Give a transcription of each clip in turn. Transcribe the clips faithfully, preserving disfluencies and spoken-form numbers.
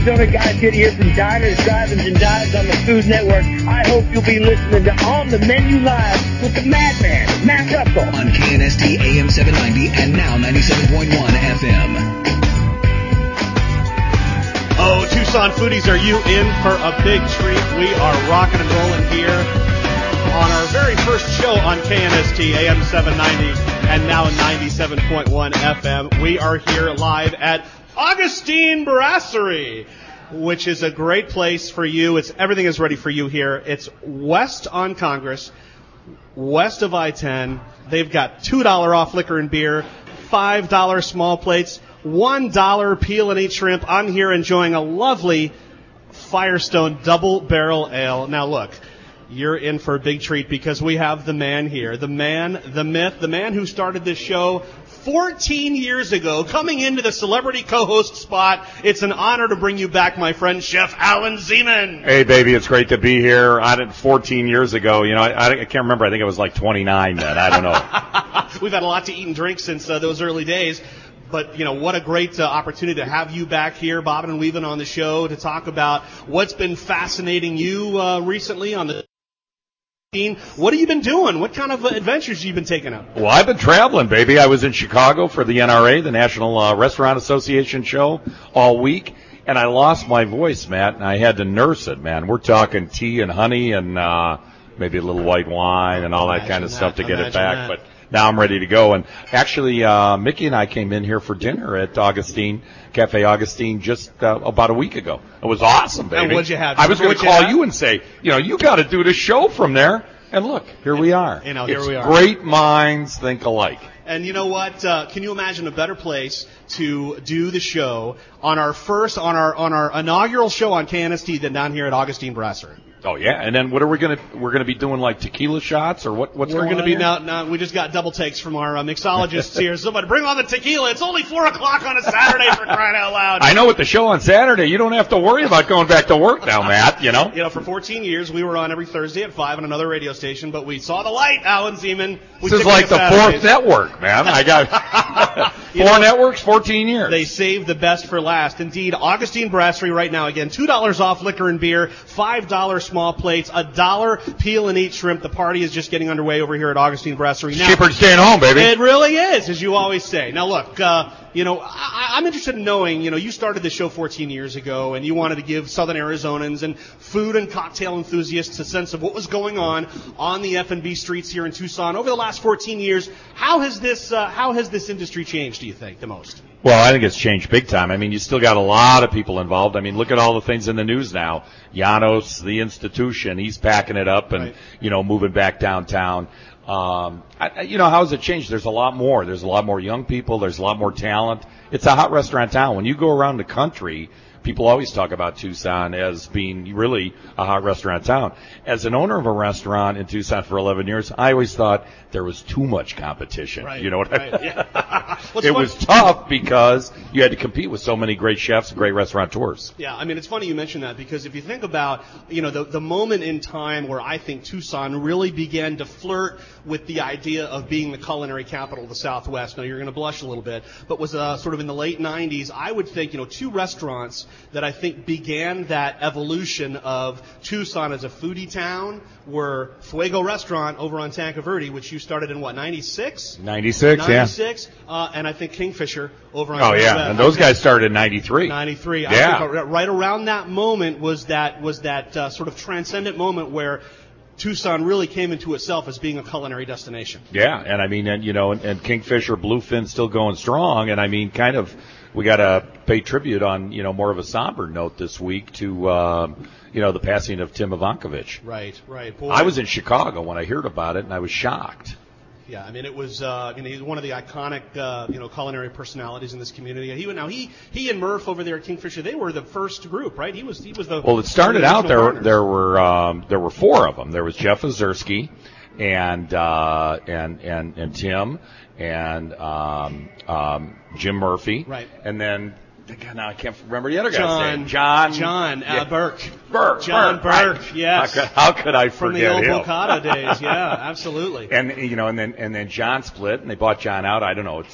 Arizona guys get here from Diners, Drive-Ins, and Dives on the Food Network. I hope you'll be listening to On the Menu Live with the Madman, Matt Russell. On K N S T A M seven ninety and now ninety-seven point one F M. Oh, Tucson foodies, are you in for a big treat? We are rocking and rolling here on our very first show on K N S T A M seven ninety and now ninety-seven point one F M. We are here live at Augustine Brasserie, which is a great place for you. It's everything is ready for you here. It's west on Congress, west of I ten. They've got two dollars off liquor and beer, five dollars small plates, one dollar peel and eat shrimp. I'm here enjoying a lovely Firestone double barrel ale. Now look, you're in for a big treat because we have the man here, the man, the myth, the man who started this show fourteen years ago, coming into the celebrity co-host spot. It's an honor to bring you back, my friend, Chef Alan Zeman. Hey, baby, it's great to be here. I did fourteen years ago. You know, I, I can't remember. I think it was like twenty-nine then. I don't know. We've had a lot to eat and drink since uh, those early days. But, you know, what a great uh, opportunity to have you back here, bobbing and weaving on the show to talk about what's been fascinating you uh, recently on the What have you been doing? What kind of adventures have you been taking up? Well, I've been traveling, baby. I was in Chicago for the N R A, the National uh, Restaurant Association show, all week, and I lost my voice, Matt, and I had to nurse it, man. We're talking tea and honey and uh, maybe a little white wine and all that Imagine kind of that. stuff to get Imagine it back. that. But now I'm ready to go. And actually, uh, Mickey and I came in here for dinner at Augustine, Cafe Augustine, just uh, about a week ago. It was awesome, baby. And what'd you have? I was going to What'd you call have? you and say, you know, you got to do the show from there. And look, here we are. You know, here it's we are. Great minds think alike. And you know what? Uh, can you imagine a better place to do the show on our first, on our on our inaugural show on K N S T than down here at Augustine Brasserie? Oh yeah, and then what are we gonna? We're gonna be doing like tequila shots or what? What's We're going going to on be here? now. Now we just got double takes from our uh, mixologists here. Somebody bring on the tequila. It's only four o'clock on a Saturday for crying out loud. I know with the show on Saturday, you don't have to worry about going back to work now, Matt. You know. You know, for fourteen years we were on every Thursday at five on another radio station, but we saw the light, Alan Zeman. We This is took like it the Saturdays. fourth network, man. I got You four know, networks, fourteen years. They saved the best for last. Indeed, Augustine Brasserie right now, again, two dollars off liquor and beer, five dollars small plates, a dollar peel and eat shrimp. The party is just getting underway over here at Augustine Brasserie. Now, cheaper than staying home, baby. it really is, as you always say. Now, look, uh, you know, I, I'm interested in knowing, you know, you started the show fourteen years ago, and you wanted to give Southern Arizonans and food and cocktail enthusiasts a sense of what was going on on the F and B streets here in Tucson over the last fourteen years. How has this, uh, how has this industry changed, do you think, the most? Well, I think it's changed big time. I mean, you still got a lot of people involved. I mean, look at all the things in the news now. Janos, the institution, he's packing it up and, Right. you know, moving back downtown. Um, I, you know, how has it changed? There's a lot more. There's a lot more young people. There's a lot more talent. It's a hot restaurant town. When you go around the country, people always talk about Tucson as being really a hot restaurant town. As an owner of a restaurant in Tucson for eleven years, I always thought there was too much competition. Right, You know what right, I mean? yeah. What's It fun- was tough because you had to compete with so many great chefs and great restaurateurs. Yeah, I mean, it's funny you mention that because if you think about, you know, the, the moment in time where I think Tucson really began to flirt with the idea of being the culinary capital of the Southwest. Now, you're going to blush a little bit, but was uh, sort of in the late nineties, I would think, you know, two restaurants that I think began that evolution of Tucson as a foodie town were Fuego Restaurant over on Tanca Verde, which you started in, what, ninety-six? ninety-six, yeah. ninety-six, uh, and I think Kingfisher over on Oh, Tanca yeah. Verde. And those guys started in ninety-three. ninety-three. Yeah. I think right around that moment was that was that uh, sort of transcendent moment where Tucson really came into itself as being a culinary destination. Yeah, and I mean, and you know, and, and Kingfisher, Bluefin still going strong, and I mean, kind of, we got to pay tribute on, you know, more of a somber note this week to, um, you know, the passing of Tim Ivankovich. Right, right. Boy, I was in Chicago when I heard about it, and I was shocked. Yeah, I mean, it was, uh, you know, he's one of the iconic, uh, you know, culinary personalities in this community. He now he he and Murph over there at Kingfisher, they were the first group, right? He was he was the Well, it started one of out the there. original There were um, there were four of them. There was Jeff Ozersky, and uh, and and and Tim, and um, um, Jim Murphy, Right. And then God, now I can't remember the other guy's John, name. John John yeah. uh, Burke. Burke. John Burke, Burke, right. yes. How could, how could I From forget the old him? Bocata days, yeah, absolutely. And you know, and then and then John split, and they bought John out. I don't know. It's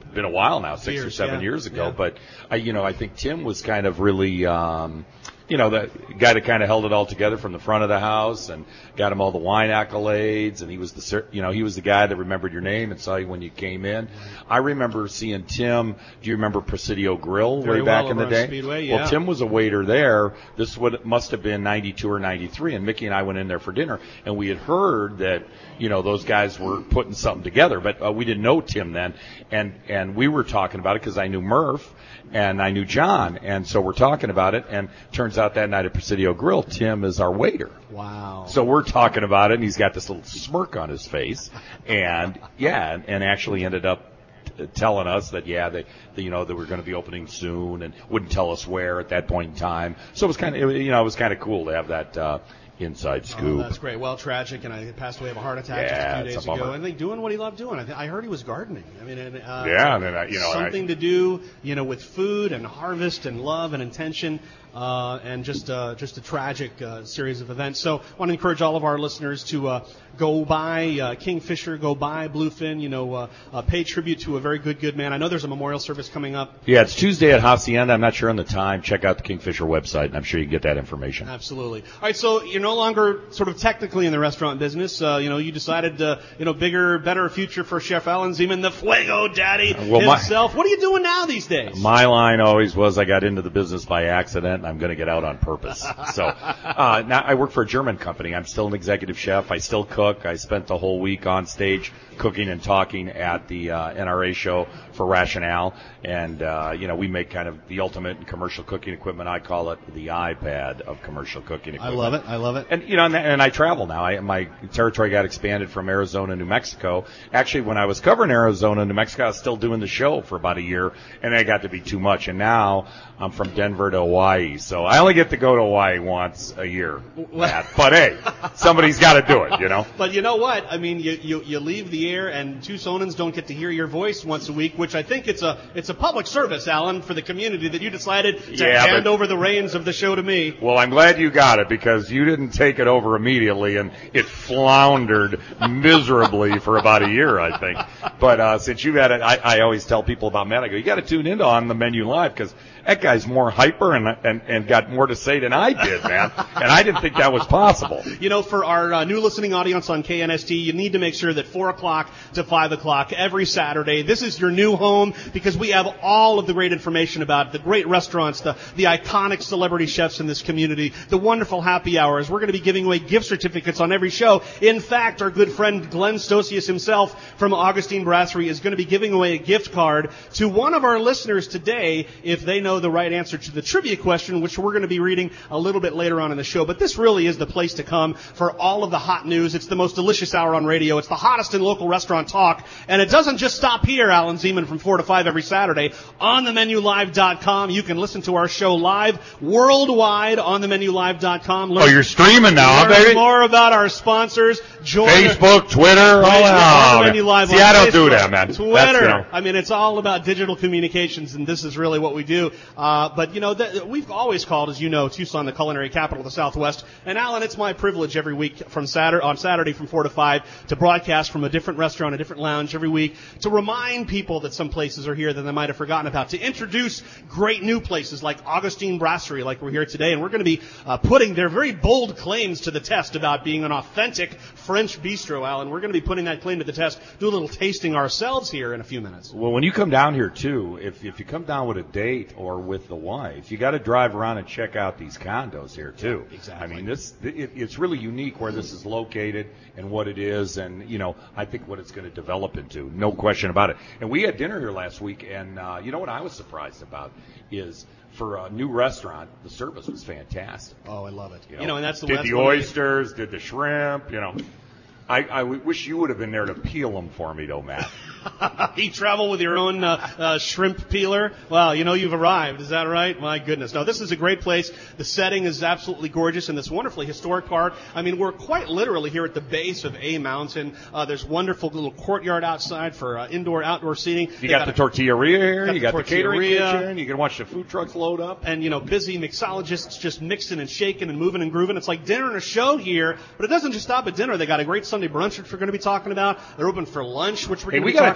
been a while now, six years, or seven yeah. years ago. Yeah. But I, you know, I think Tim was kind of really, um, you know, the guy that kind of held it all together from the front of the house and got him all the wine accolades. And he was the, you know, he was the guy that remembered your name and saw you when you came in. I remember seeing Tim. Do you remember Presidio Grill Very way back well in the over on day? Speedway, yeah. Well, Tim was a waiter there. This would must have been ninety-two or ninety-three, and Mickey and I went in there for dinner, and we had heard that, you know, those guys were putting something together, but uh, we didn't know Tim then, and and we were talking about it because I knew Murph and I knew John, and so we're talking about it, and turns out that night at Presidio Grill, Tim is our waiter. Wow. So we're talking about it, and he's got this little smirk on his face, and yeah, and, and actually ended up telling us that, yeah, they, they you know, they were going to be opening soon, and wouldn't tell us where at that point in time. So it was kind of, you know, it was kind of cool to have that uh, inside scoop. Oh, that's great. Well, tragic, and I passed away of a heart attack Yeah, just a it's few a days ago. bummer. And they doing what he loved doing. I, th- I heard he was gardening. I mean, and, uh, Yeah, and then I- you know, something I- to do, you know, with food and harvest and love and intention. Uh, and just uh, just a tragic uh, series of events. So I want to encourage all of our listeners to uh, go by uh, Kingfisher, go by Bluefin, you know, uh, uh, pay tribute to a very good, good man. I know there's a memorial service coming up. Yeah, it's Tuesday at Hacienda. I'm not sure on the time. Check out the Kingfisher website, and I'm sure you can get that information. Absolutely. All right, so you're no longer sort of technically in the restaurant business. Uh, you know, you decided, uh, you know, bigger, better future for Chef Alan Zeman, the Fuego Daddy well, my- himself. What are you doing now these days? My line always was, I got into the business by accident, and I'm going to get out on purpose. So uh, now I work for a German company. I'm still an executive chef. I still cook. I spent the whole week on stage cooking and talking at the uh, N R A show for Rationale. And, uh, you know, we make kind of the ultimate in commercial cooking equipment. I call it the iPad of commercial cooking I equipment. love it. I love it. And, you know, and, and I travel now. I, my territory got expanded from Arizona, New Mexico. Actually, when I was covering Arizona, New Mexico, I was still doing the show for about a year, and it got to be too much. And now I'm from Denver to Hawaii. So I only get to go to Hawaii once a year, Matt. But, hey, somebody's got to do it, you know? But you know what? I mean, you, you, you leave the air, and Tucsonans don't get to hear your voice once a week, which I think it's a it's a public service, Alan, for the community that you decided to Yeah, hand but- over the reins of the show to me. Well, I'm glad you got it, because you didn't take it over immediately, and it floundered miserably for about a year, I think. But uh, since you've had it, I, I always tell people about Matt, I go, you got to tune into On the Menu Live, because that guy's more hyper and, and and got more to say than I did, man. And I didn't think that was possible. You know, for our uh, new listening audience on K N S T, you need to make sure that four o'clock to five o'clock every Saturday, this is your new home, because we have all of the great information about the great restaurants, the, the iconic celebrity chefs in this community, the wonderful happy hours. We're going to be giving away gift certificates on every show. In fact, our good friend Glenn Stosius himself from Augustine Brasserie is going to be giving away a gift card to one of our listeners today if they know the right answer to the trivia question, which we're going to be reading a little bit later on in the show. But this really is the place to come for all of the hot news. It's the most delicious hour on radio. It's the hottest in local restaurant talk. And it doesn't just stop here, Alan Zeman, from four to five every Saturday. on the menu live dot com. You can listen to our show live worldwide on the menu live dot com. Oh, you're streaming now, huh, Learn baby? more about our sponsors. Join Facebook, Twitter, all Right, that. on Oh, the Menu Live See, on I don't do Facebook, that, man. Twitter. That's, you know. I mean, it's all about digital communications, and this is really what we do. Uh, but, you know, th- we've always called, as you know, Tucson the culinary capital of the Southwest. And, Alan, it's my privilege every week from Saturday, on Saturday from four to five to broadcast from a different restaurant, a different lounge every week, to remind people that some places are here that they might have forgotten about, to introduce great new places like Augustine Brasserie, like we're here today. And we're going to be uh, putting their very bold claims to the test about being an authentic French bistro, Alan. We're going to be putting that claim to the test, do a little tasting ourselves here in a few minutes. Well, when you come down here, too, if if you come down with a date or with the wife, you got to drive around and check out these condos here, too. Exactly. I mean, this it, it's really unique where this is located and what it is, and, you know, I think what it's going to develop into. No question about it. And we had dinner here last week, and uh, you know what I was surprised about is for a new restaurant, the service was fantastic. Oh, I love it. You know, You know, and that's the did that's the one of oysters, did the shrimp, you know. I, I w- wish you would have been there to peel them for me, though, Matt. You travel with your own uh, uh, shrimp peeler? Well, you know you've arrived. Is that right? My goodness. No, this is a great place. The setting is absolutely gorgeous in this wonderfully historic park. I mean, we're quite literally here at the base of a mountain. Uh, there's wonderful little courtyard outside for uh, indoor, outdoor seating. You They got, the tortilleria here. got You the got the catering tortilleria. kitchen. You can watch the food trucks load up. And, you know, busy mixologists just mixing and shaking and moving and grooving. It's like dinner and a show here, but it doesn't just stop at dinner. They got a great Sunday brunch, which we're going to be talking about. They're open for lunch, which we're Hey, going to we be got to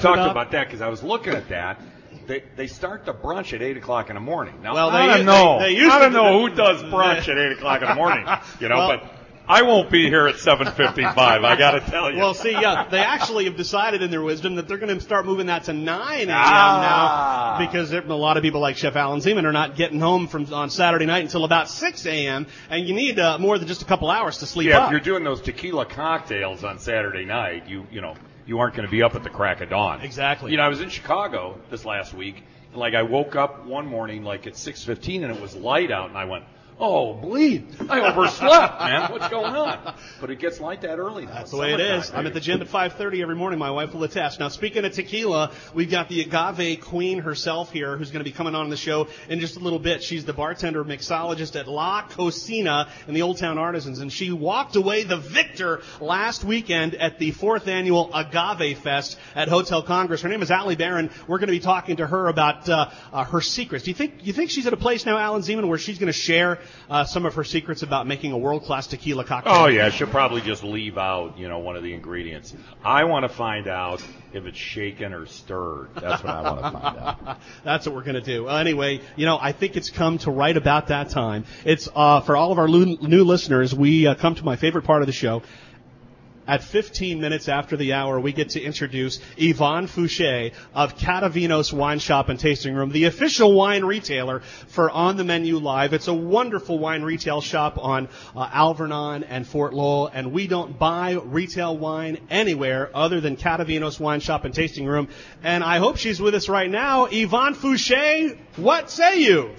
to talk it to up. about that because I was looking at that. They they start the brunch at eight o'clock in the morning. Now Well, I they- don't know. they- they used I to don't do know that. who does brunch at eight o'clock in the morning. You know, Well- but I won't be here at seven fifty-five. I got to tell you. Well, see, yeah, they actually have decided in their wisdom that they're going to start moving that to nine a.m. Ah. now because there- a lot of people like Chef Alan Zeman are not getting home from on Saturday night until about six a.m. and you need uh, more than just a couple hours to sleep yeah, up. if you're doing those tequila cocktails on Saturday night, you you know you aren't going to be up at the crack of dawn. Exactly. You know, I was in Chicago this last week. And like I woke up one morning like at six fifteen and it was light out, and I went, "Oh, bleed! I overslept, man. What's going on?" But it gets light that early now. That's It's the way it summertime, is. I'm baby. at the gym at five thirty every morning. My wife will attest. Now, speaking of tequila, we've got the agave queen herself here who's going to be coming on the show in just a little bit. She's the bartender mixologist at La Cocina in the Old Town Artisans, and she walked away the victor last weekend at the fourth annual Agave Fest at Hotel Congress. Her name is Allie Barron. We're going to be talking to her about uh, uh, her secrets. Do you think you think she's at a place now, Alan Zeman, where she's going to share uh, some of her secrets about making a world-class tequila cocktail? Oh yeah, she'll probably just leave out, you know, one of the ingredients. I want to find out if it's shaken or stirred. That's what I want to find out. That's what we're going to do. Uh, anyway, you know, I think it's come to right about that time. It's uh, for all of our lu- new listeners, we uh, come to my favorite part of the show. At fifteen minutes after the hour, we get to introduce Yvonne Fouché of Catavinos Wine Shop and Tasting Room, the official wine retailer for On the Menu Live. It's a wonderful wine retail shop on uh, Alvernon and Fort Lowell, and we don't buy retail wine anywhere other than Catavinos Wine Shop and Tasting Room. And I hope she's with us right now. Yvonne Fouché, what say you?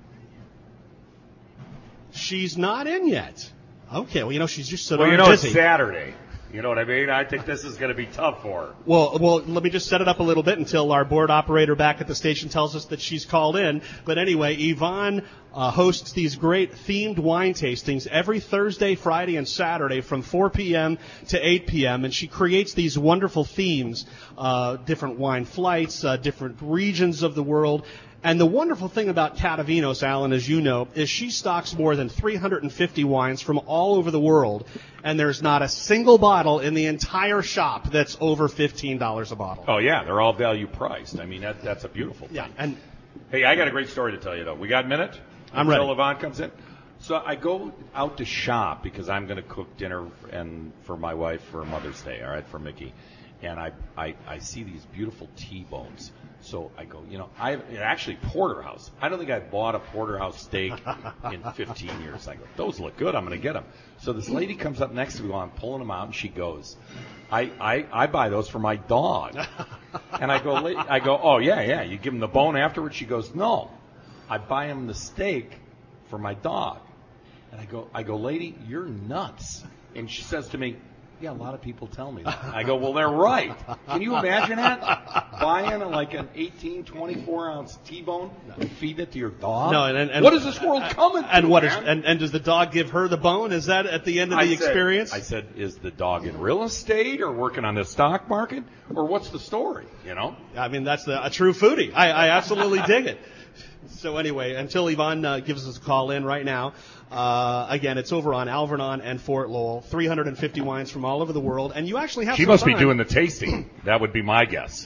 She's not in yet. Okay, well, you know, she's just so Well, you darn know, busy. it's Saturday. You know what I mean? I think this is going to be tough for her. Well, well, let me just set it up a little bit until our board operator back at the station tells us that she's called in. But anyway, Yvonne uh, hosts these great themed wine tastings every Thursday, Friday, and Saturday from four p.m. to eight p.m. And she creates these wonderful themes, uh, different wine flights, uh, different regions of the world. And the wonderful thing about Catavinos, Alan, as you know, is she stocks more than three hundred fifty wines from all over the world, and there's not a single bottle in the entire shop that's over fifteen dollars a bottle. Oh yeah, they're all value priced. I mean, that that's a beautiful thing. Yeah, and Hey, I got a great story to tell you though. We got a minute? I'm Until ready. Yvonne comes in. So I go out to shop because I'm going to cook dinner and for my wife for Mother's Day, all right, for Mickey. And I, I, I see these beautiful T-bones. So I go, you know, I actually porterhouse. I don't think I bought a porterhouse steak in fifteen years. I go, those look good. I'm going to get them. So this lady comes up next to me while I'm pulling them out, and she goes, I, I, I buy those for my dog. And I go, la- I go, oh yeah, yeah. You give him the bone afterwards. She goes, no, I buy him the steak for my dog. And I go, I go, lady, you're nuts. And she says to me, yeah, a lot of people tell me that. I go, well, they're right. Can you imagine that? Buying a, like an eighteen, twenty-four ounce T-bone and feeding it to your dog? No, and, and, and what is this world coming to, And what is man? and, and does the dog give her the bone? Is that at the end of I the said- experience? I said, is the dog in real estate or working on the stock market? Or what's the story, you know? I mean, that's the, a true foodie. I, I absolutely dig it. So anyway, until Yvonne uh, gives us a call in right now, uh, again, it's over on Alvernon and Fort Lowell, three hundred fifty wines from all over the world, and you actually have She some must be fun. doing the tasting. That would be my guess.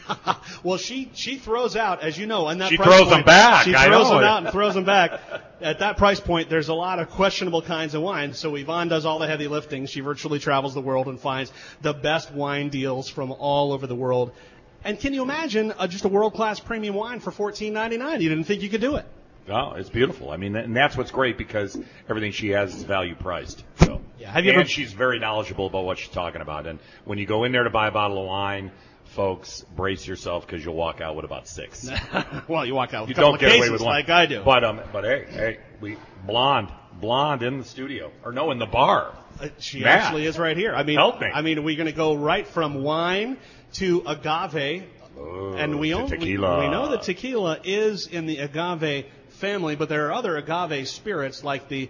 Well, she she throws out, as you know, and that She price throws point, them back. She I throws know them it. out and throws them back. At that price point, there's a lot of questionable kinds of wine. So Yvonne does all the heavy lifting. She virtually travels the world and finds the best wine deals from all over the world. And can you imagine uh, just a world-class premium wine for fourteen ninety-nine? You didn't think you could do it. No, it's beautiful. I mean, and that's what's great because everything she has is value priced. So, Yeah, have you and ever- she's very knowledgeable about what she's talking about. And when you go in there to buy a bottle of wine, folks, brace yourself because you'll walk out with about six. Well, you walk out with You a couple don't of get cases away with one, like I do. But um, but hey, hey, we blonde, blonde in the studio, or no, in the bar. Uh, She Matt, actually is right here. I mean, help me. I mean, we're going to go right from wine to agave, Oh, and we, to own, we tequila. we know that tequila is in the agave family, but there are other agave spirits like the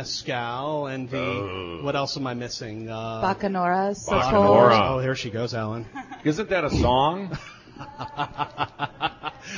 mezcal and the Oh. what else am I missing? Uh, Bacanora, Sotol. Bacanora. Oh, there she goes, Alan. Isn't that a song?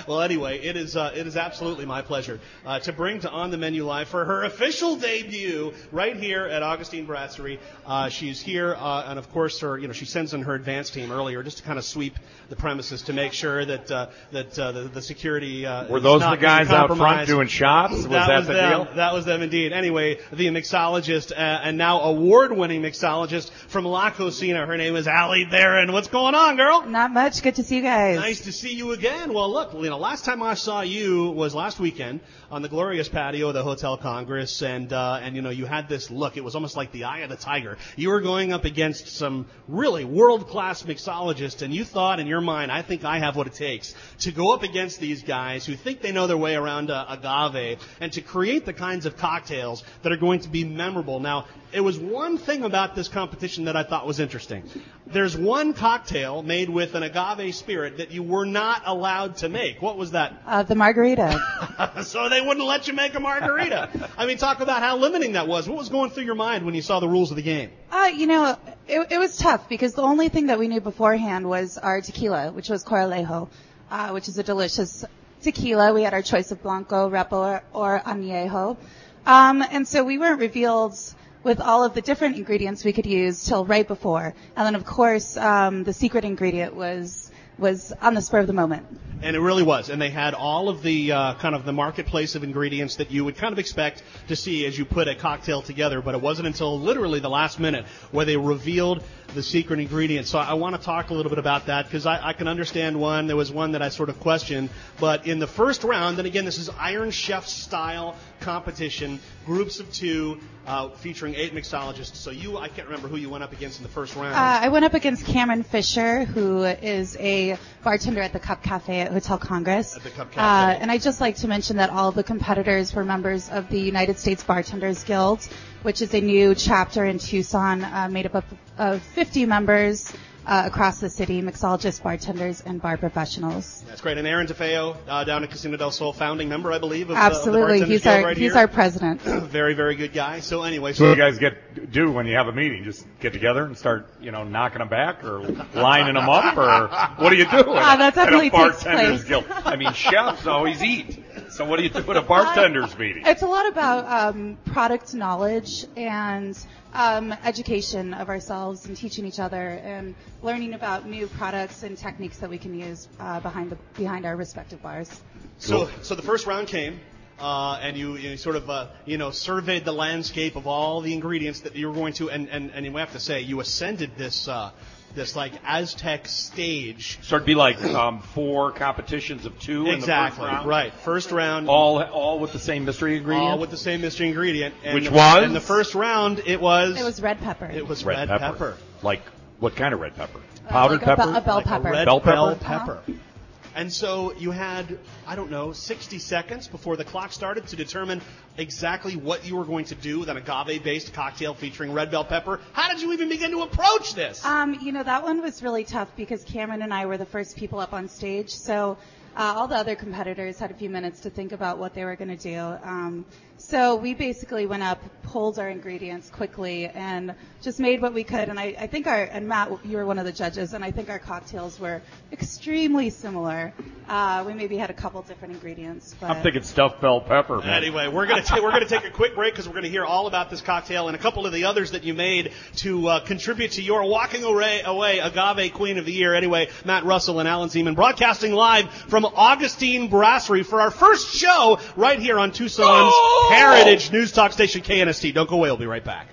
Well, anyway, it is uh, it is absolutely my pleasure uh, to bring to On the Menu Live for her official debut right here at Augustine Brasserie. Uh, she's here, uh, and of course, her you know she sends in her advance team earlier just to kind of sweep the premises to make sure that uh, that uh, the, the security uh, were those is not the guys being out front compromised. doing shots? Was that, that was the them. deal? That was them indeed. Anyway, the mixologist uh, and now award-winning mixologist from La Cocina. Her name is Allie Theron. What's going on, girl? Not much. Good to see you guys. Nice to see you again. Well, look, you know, last time I saw you was last weekend on the glorious patio of the Hotel Congress, and uh, and you know, you had this look. It was almost like the eye of the tiger. You were going up against some really world-class mixologists, and you thought in your mind, I think I have what it takes to go up against these guys who think they know their way around uh, agave, and to create the kinds of cocktails that are going to be memorable. Now, it was one thing about this competition that I thought was interesting. There's one cocktail made with an agave spirit that you were not allowed to make. What was that? Uh, the margarita. So they wouldn't let you make a margarita. I mean, talk about how limiting that was. What was going through your mind when you saw the rules of the game? Uh, you know, it, it was tough because the only thing that we knew beforehand was our tequila, which was Coralejo, uh, which is a delicious tequila. We had our choice of Blanco, Repo, or, or Añejo. Um, and so we weren't revealed with all of the different ingredients we could use till right before. And then, of course, um, the secret ingredient was was on the spur of the moment. And it really was. And they had all of the uh, kind of the marketplace of ingredients that you would kind of expect to see as you put a cocktail together. But it wasn't until literally the last minute where they revealed the secret ingredient. So I want to talk a little bit about that because I, I can understand one. There was one that I sort of questioned. But in the first round, and again, this is Iron Chef style competition, groups of two uh, featuring eight mixologists. So you, I can't remember who you went up against in the first round. Uh, I went up against Cameron Fisher, who is a bartender at the Cup Cafe at Hotel Congress. At the Cup Cafe. Uh, and I'd just like to mention that all of the competitors were members of the United States Bartenders Guild, which is a new chapter in Tucson uh, made up of, of fifty members uh, across the city, mixologists, bartenders, and bar professionals. That's great. And Aaron DeFeo, uh, down at Casino del Sol, founding member, I believe, of, Absolutely. Uh, of the Bartenders he's Guild our right he's here. our president. Very, very good guy. So anyway, So what do you guys get do when you have a meeting? Just get together and start, you know, knocking them back or lining them up, or what do you do? Uh, that definitely at a takes bartenders place. guild? I mean, chefs always eat. So what do you do at a bartenders meeting? It's a lot about um, product knowledge and um, education of ourselves and teaching each other and learning about new products and techniques that we can use uh, behind the behind our respective bars. So, so the first round came, uh, and you, you sort of, uh, you know, surveyed the landscape of all the ingredients that you were going to, and, and, and you have to say, you ascended this, uh, this like Aztec stage. So it'd be like um, four competitions of two Exactly, in the first round? right. First round. All all with the same mystery ingredient? All with the same mystery ingredient. And Which the, was? In the first round, it was. It was red pepper. It was red, red, pepper. pepper. Like, what kind of red pepper? Uh, Powdered like a, pepper? be- a bell Like pepper. a red Bell bell pepper? pepper. And so you had, I don't know, sixty seconds before the clock started to determine exactly what you were going to do with an agave-based cocktail featuring red bell pepper. How did you even begin to approach this? Um, you know, that one was really tough because Cameron and I were the first people up on stage. So uh, all the other competitors had a few minutes to think about what they were going to do. Um, so we basically went up, pulled our ingredients quickly, and just made what we could. And I, I think our, and Matt, you were one of the judges, and I think our cocktails were extremely similar. Uh, we maybe had a couple different ingredients. But I'm thinking stuffed bell pepper, man. Anyway, we're gonna ta- we're gonna take a quick break because we're gonna hear all about this cocktail and a couple of the others that you made to uh, contribute to your walking away, away agave queen of the year. Anyway, Matt Russell and Alan Zeman broadcasting live from Augustine Brasserie for our first show right here on Tucson's Oh! Heritage News Talk Station K N S T. Don't go away. We'll be right back.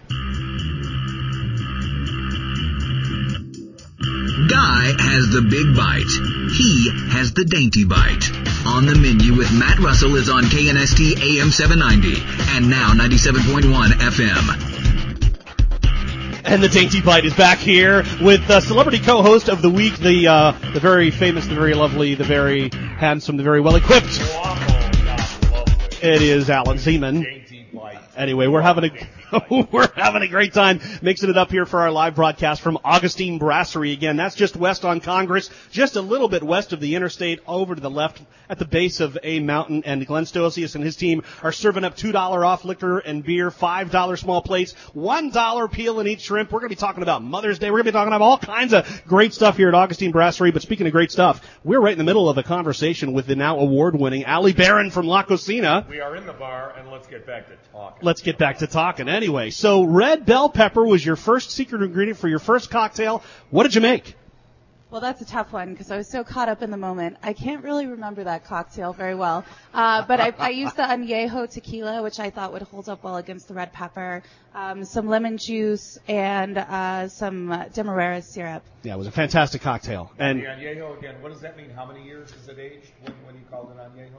Guy has the big bite. He has the dainty bite. On the Menu with Matt Russell is on K N S T A M seven ninety and now ninety-seven point one F M. And the Dainty Bite is back here with uh, celebrity co-host of the week, the uh, the very famous, the very lovely, the very handsome, the very well-equipped. It is Alan Zeman. Anyway, we're having a We're having a great time mixing it up here for our live broadcast from Augustine Brasserie. Again, that's just west on Congress, just a little bit west of the interstate, over to the left at the base of a mountain. And Glenn Stoisius and his team are serving up two dollars off liquor and beer, five dollars small plates, one dollar peel and eat shrimp. We're going to be talking about Mother's Day. We're going to be talking about all kinds of great stuff here at Augustine Brasserie. But speaking of great stuff, we're right in the middle of a conversation with the now award-winning Allie Barron from La Cocina. We are in the bar, and let's get back to talking. Let's get back to talking. Anyway, so red bell pepper was your first secret ingredient for your first cocktail. What did you make? Well, that's a tough one because I was so caught up in the moment. I can't really remember that cocktail very well. Uh, but I, I used the añejo tequila, which I thought would hold up well against the red pepper, um, some lemon juice, and uh, some uh, demerara syrup. Yeah, it was a fantastic cocktail. And the añejo, again, what does that mean? How many years is it aged when, when you called it añejo?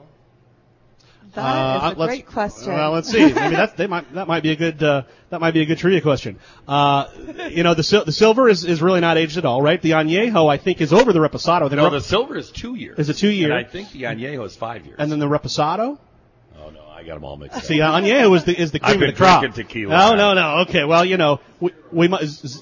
That uh, is a great question. Well, let's see. Maybe that's, they might, that might be a good, uh, that might be a good trivia question. Uh, you know, the sil- the silver is, is really not aged at all, right? The añejo, I think, is over the reposado. The no, rep- the silver is two years. Is it two years? And I think the añejo is five years. And then the reposado? Oh no, I got them all mixed up. See, uh, añejo is the is the cream I've been of the crop. drinking tequila. No, no, no. Okay, well, you know, we we might.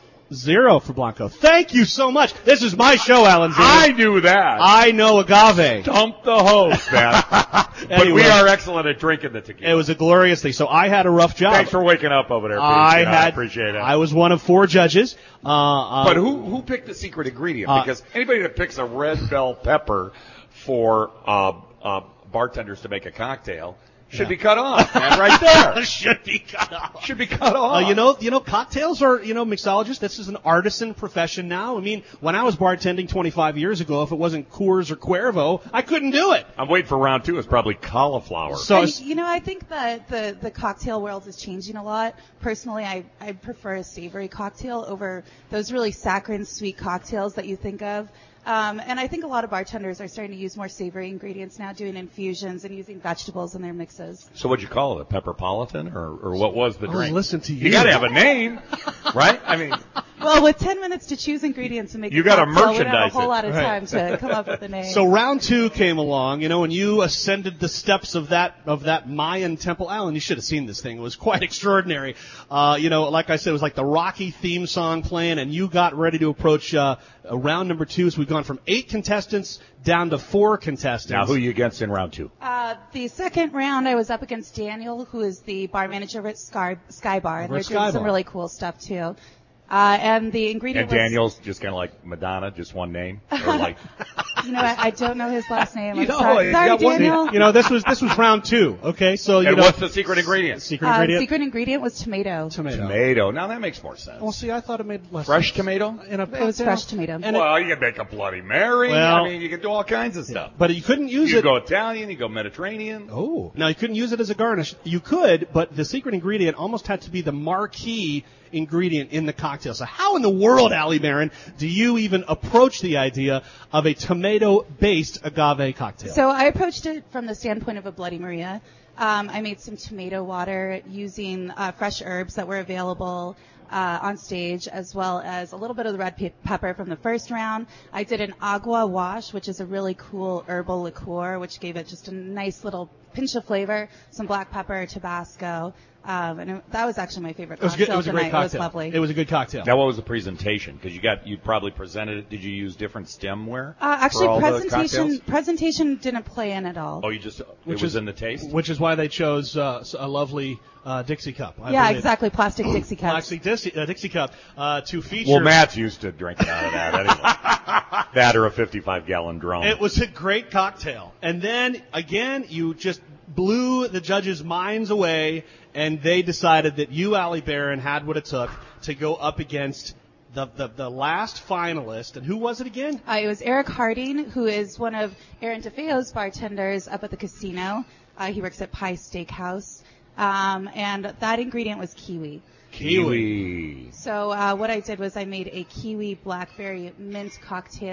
Zero for Blanco. Thank you so much. This is my show, Alan. Zero. I knew that. I know agave. Dump the host, man. But Anyway. we are excellent at drinking the tequila. It was a glorious thing. So I had a rough job. Thanks for waking up over there, Pete. I You know, had. I appreciate it. I was one of four judges. Uh, uh, But who who picked the secret ingredient? Uh, Because anybody that picks a red bell pepper for uh, uh, bartenders to make a cocktail should Yeah. be cut off, man, right there. should be cut off. Should be cut off. Uh, you know, you know, cocktails are, you know, mixologists. This is an artisan profession now. I mean, when I was bartending twenty-five years ago, if it wasn't Coors or Cuervo, I couldn't do it. I'm waiting for round two. It's probably cauliflower. So, And, you know, I think that the, the cocktail world is changing a lot. Personally, I, I prefer a savory cocktail over those really saccharine, sweet cocktails that you think of. Um, and I think a lot of bartenders are starting to use more savory ingredients now, doing infusions and using vegetables in their mixes. So what'd you call it? A pepperpolitan, or or what was the Oh, drink? listen to you. You got to have a name, right? I mean, Well, with ten minutes to choose ingredients and make You a gotta cocktail, we don't have merchandise a whole it. lot of Right. time to come up with a name. So round two came along, you know, and you ascended the steps of that of that Mayan temple. Alan, you should have seen this thing. It was quite extraordinary. Uh, you know, like I said, it was like the Rocky theme song playing, and you got ready to approach uh, uh, round number two. So we've gone from eight contestants down to four contestants. now who are you against in round two? Uh, the second round, I was up against Daniel, who is the bar manager at Sky, Sky Bar, and Over they're at doing Sky some Bar. really cool stuff too. Uh, and the ingredient And was, Daniel's just kind of like Madonna, just one name, or like you know, I, I don't know his last name. You I'm know, sorry, you sorry got one- Daniel. You know, this was this was round two. Okay, so you and know, what's the secret ingredient? secret Uh, ingredient? secret ingredient was tomato. Tomato. Tomato. Now that makes more sense. Well, see, I thought it made less Fresh sense. tomato? In a It was cocktail. fresh tomato. And it- Well, you can make a Bloody Mary. Well- I mean, you can do all kinds of stuff. but you couldn't use You it. go Italian, you go Mediterranean. Oh. Now, you couldn't use it as a garnish. You could, but the secret ingredient almost had to be the marquee ingredient in the cocktail. So how in the world, Allie Barron, do you even approach the idea of a tomato-based agave cocktail? So I approached it from the standpoint of a Bloody Maria. Um, I made some tomato water using uh, fresh herbs that were available uh, on stage, as well as a little bit of the red pe- pepper from the first round. I did an agua wash, which is a really cool herbal liqueur, which gave it just a nice little pinch of flavor, some black pepper, Tabasco. Um, and it, that was actually my favorite it was good. cocktail It was a tonight. great cocktail. It was lovely. It was a good cocktail. Now, what was the presentation? Because you got, you probably presented it. Did you use different stemware? uh, for actually, all the presentation cocktails? presentation didn't play in at all. Oh, you just, it Which was is- in the taste? Which is why they chose uh, a lovely uh, Dixie cup. I yeah, believe. exactly. Plastic Dixie cups. Plastic Dixie, uh, Dixie cup uh, to feature. Well, Matt's used to drinking out of that anyway. That or a fifty-five gallon drum. It was a great cocktail. And then, again, you just blew the judges' minds away, and they decided that you, Allie Barron, had what it took to go up against the, the, the last finalist. And who was it again? Uh, it was Eric Harding, who is one of Aaron DeFeo's bartenders up at the casino. Uh, he works at Pie Steakhouse. Um, and that ingredient was kiwi. Kiwi. So uh, what I did was I made a kiwi blackberry mint cocktail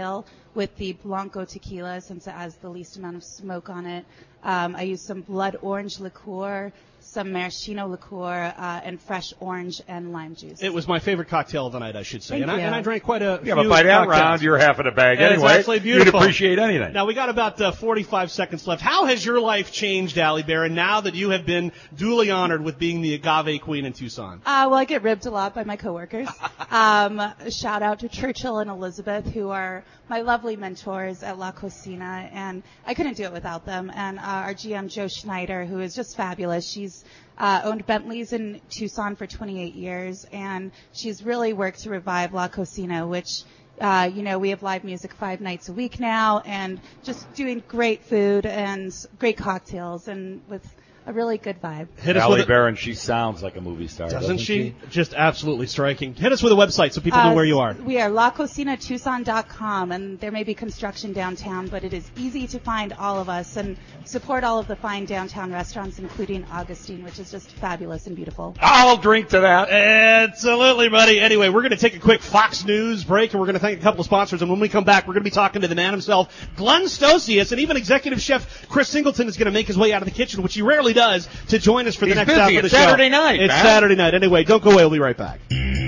with the Blanco tequila since it has the least amount of smoke on it. Um, I use some blood orange liqueur, some maraschino liqueur, uh, and fresh orange and lime juice. It was my favorite cocktail of the night, I should say. Thank and I, you. and I drank quite a Yeah, few but by that cocktails. round, you're half in a bag And it's anyway. absolutely beautiful. You'd appreciate anything. Now, we got about uh, forty-five seconds left. How has your life changed, Allie Barron, now that you have been duly honored with being the agave queen in Tucson? Uh, well, I get ribbed a lot by my coworkers. um, shout out to Churchill and Elizabeth, who are my lovely mentors at La Cocina, and I couldn't do it without them. And uh, our G M, Joe Schneider, who is just fabulous. She's uh, owned Bentley's in Tucson for twenty-eight years, and she's really worked to revive La Cocina, which Uh, you know, we have live music five nights a week now, and just doing great food and great cocktails, and with a really good vibe. Hit us Allie with a, Barron, she sounds like a movie star, doesn't, doesn't she? Just absolutely striking. Hit us with a website so people know Uh, where you are. We are la cocina tucson dot com, and there may be construction downtown, but it is easy to find all of us and support all of the fine downtown restaurants, including Augustine, which is just fabulous and beautiful. I'll drink to that. Absolutely, buddy. Anyway, we're going to take a quick Fox News break, and we're going to thank a couple of sponsors. And when we come back, we're going to be talking to the man himself, Glenn Stosius, and even executive chef Chris Singleton is going to make his way out of the kitchen, which he rarely does, to join us for the He's next busy. half of the It's show. Saturday night, It's man. Saturday night. Anyway, don't go away. We'll be right back.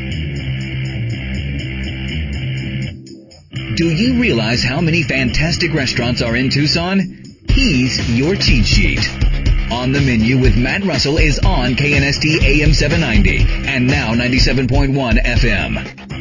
Do you realize how many fantastic restaurants are in Tucson? He's your cheat sheet. On the Menu with Matt Russell is on K N S T A M seven ninety and now ninety-seven point one F M.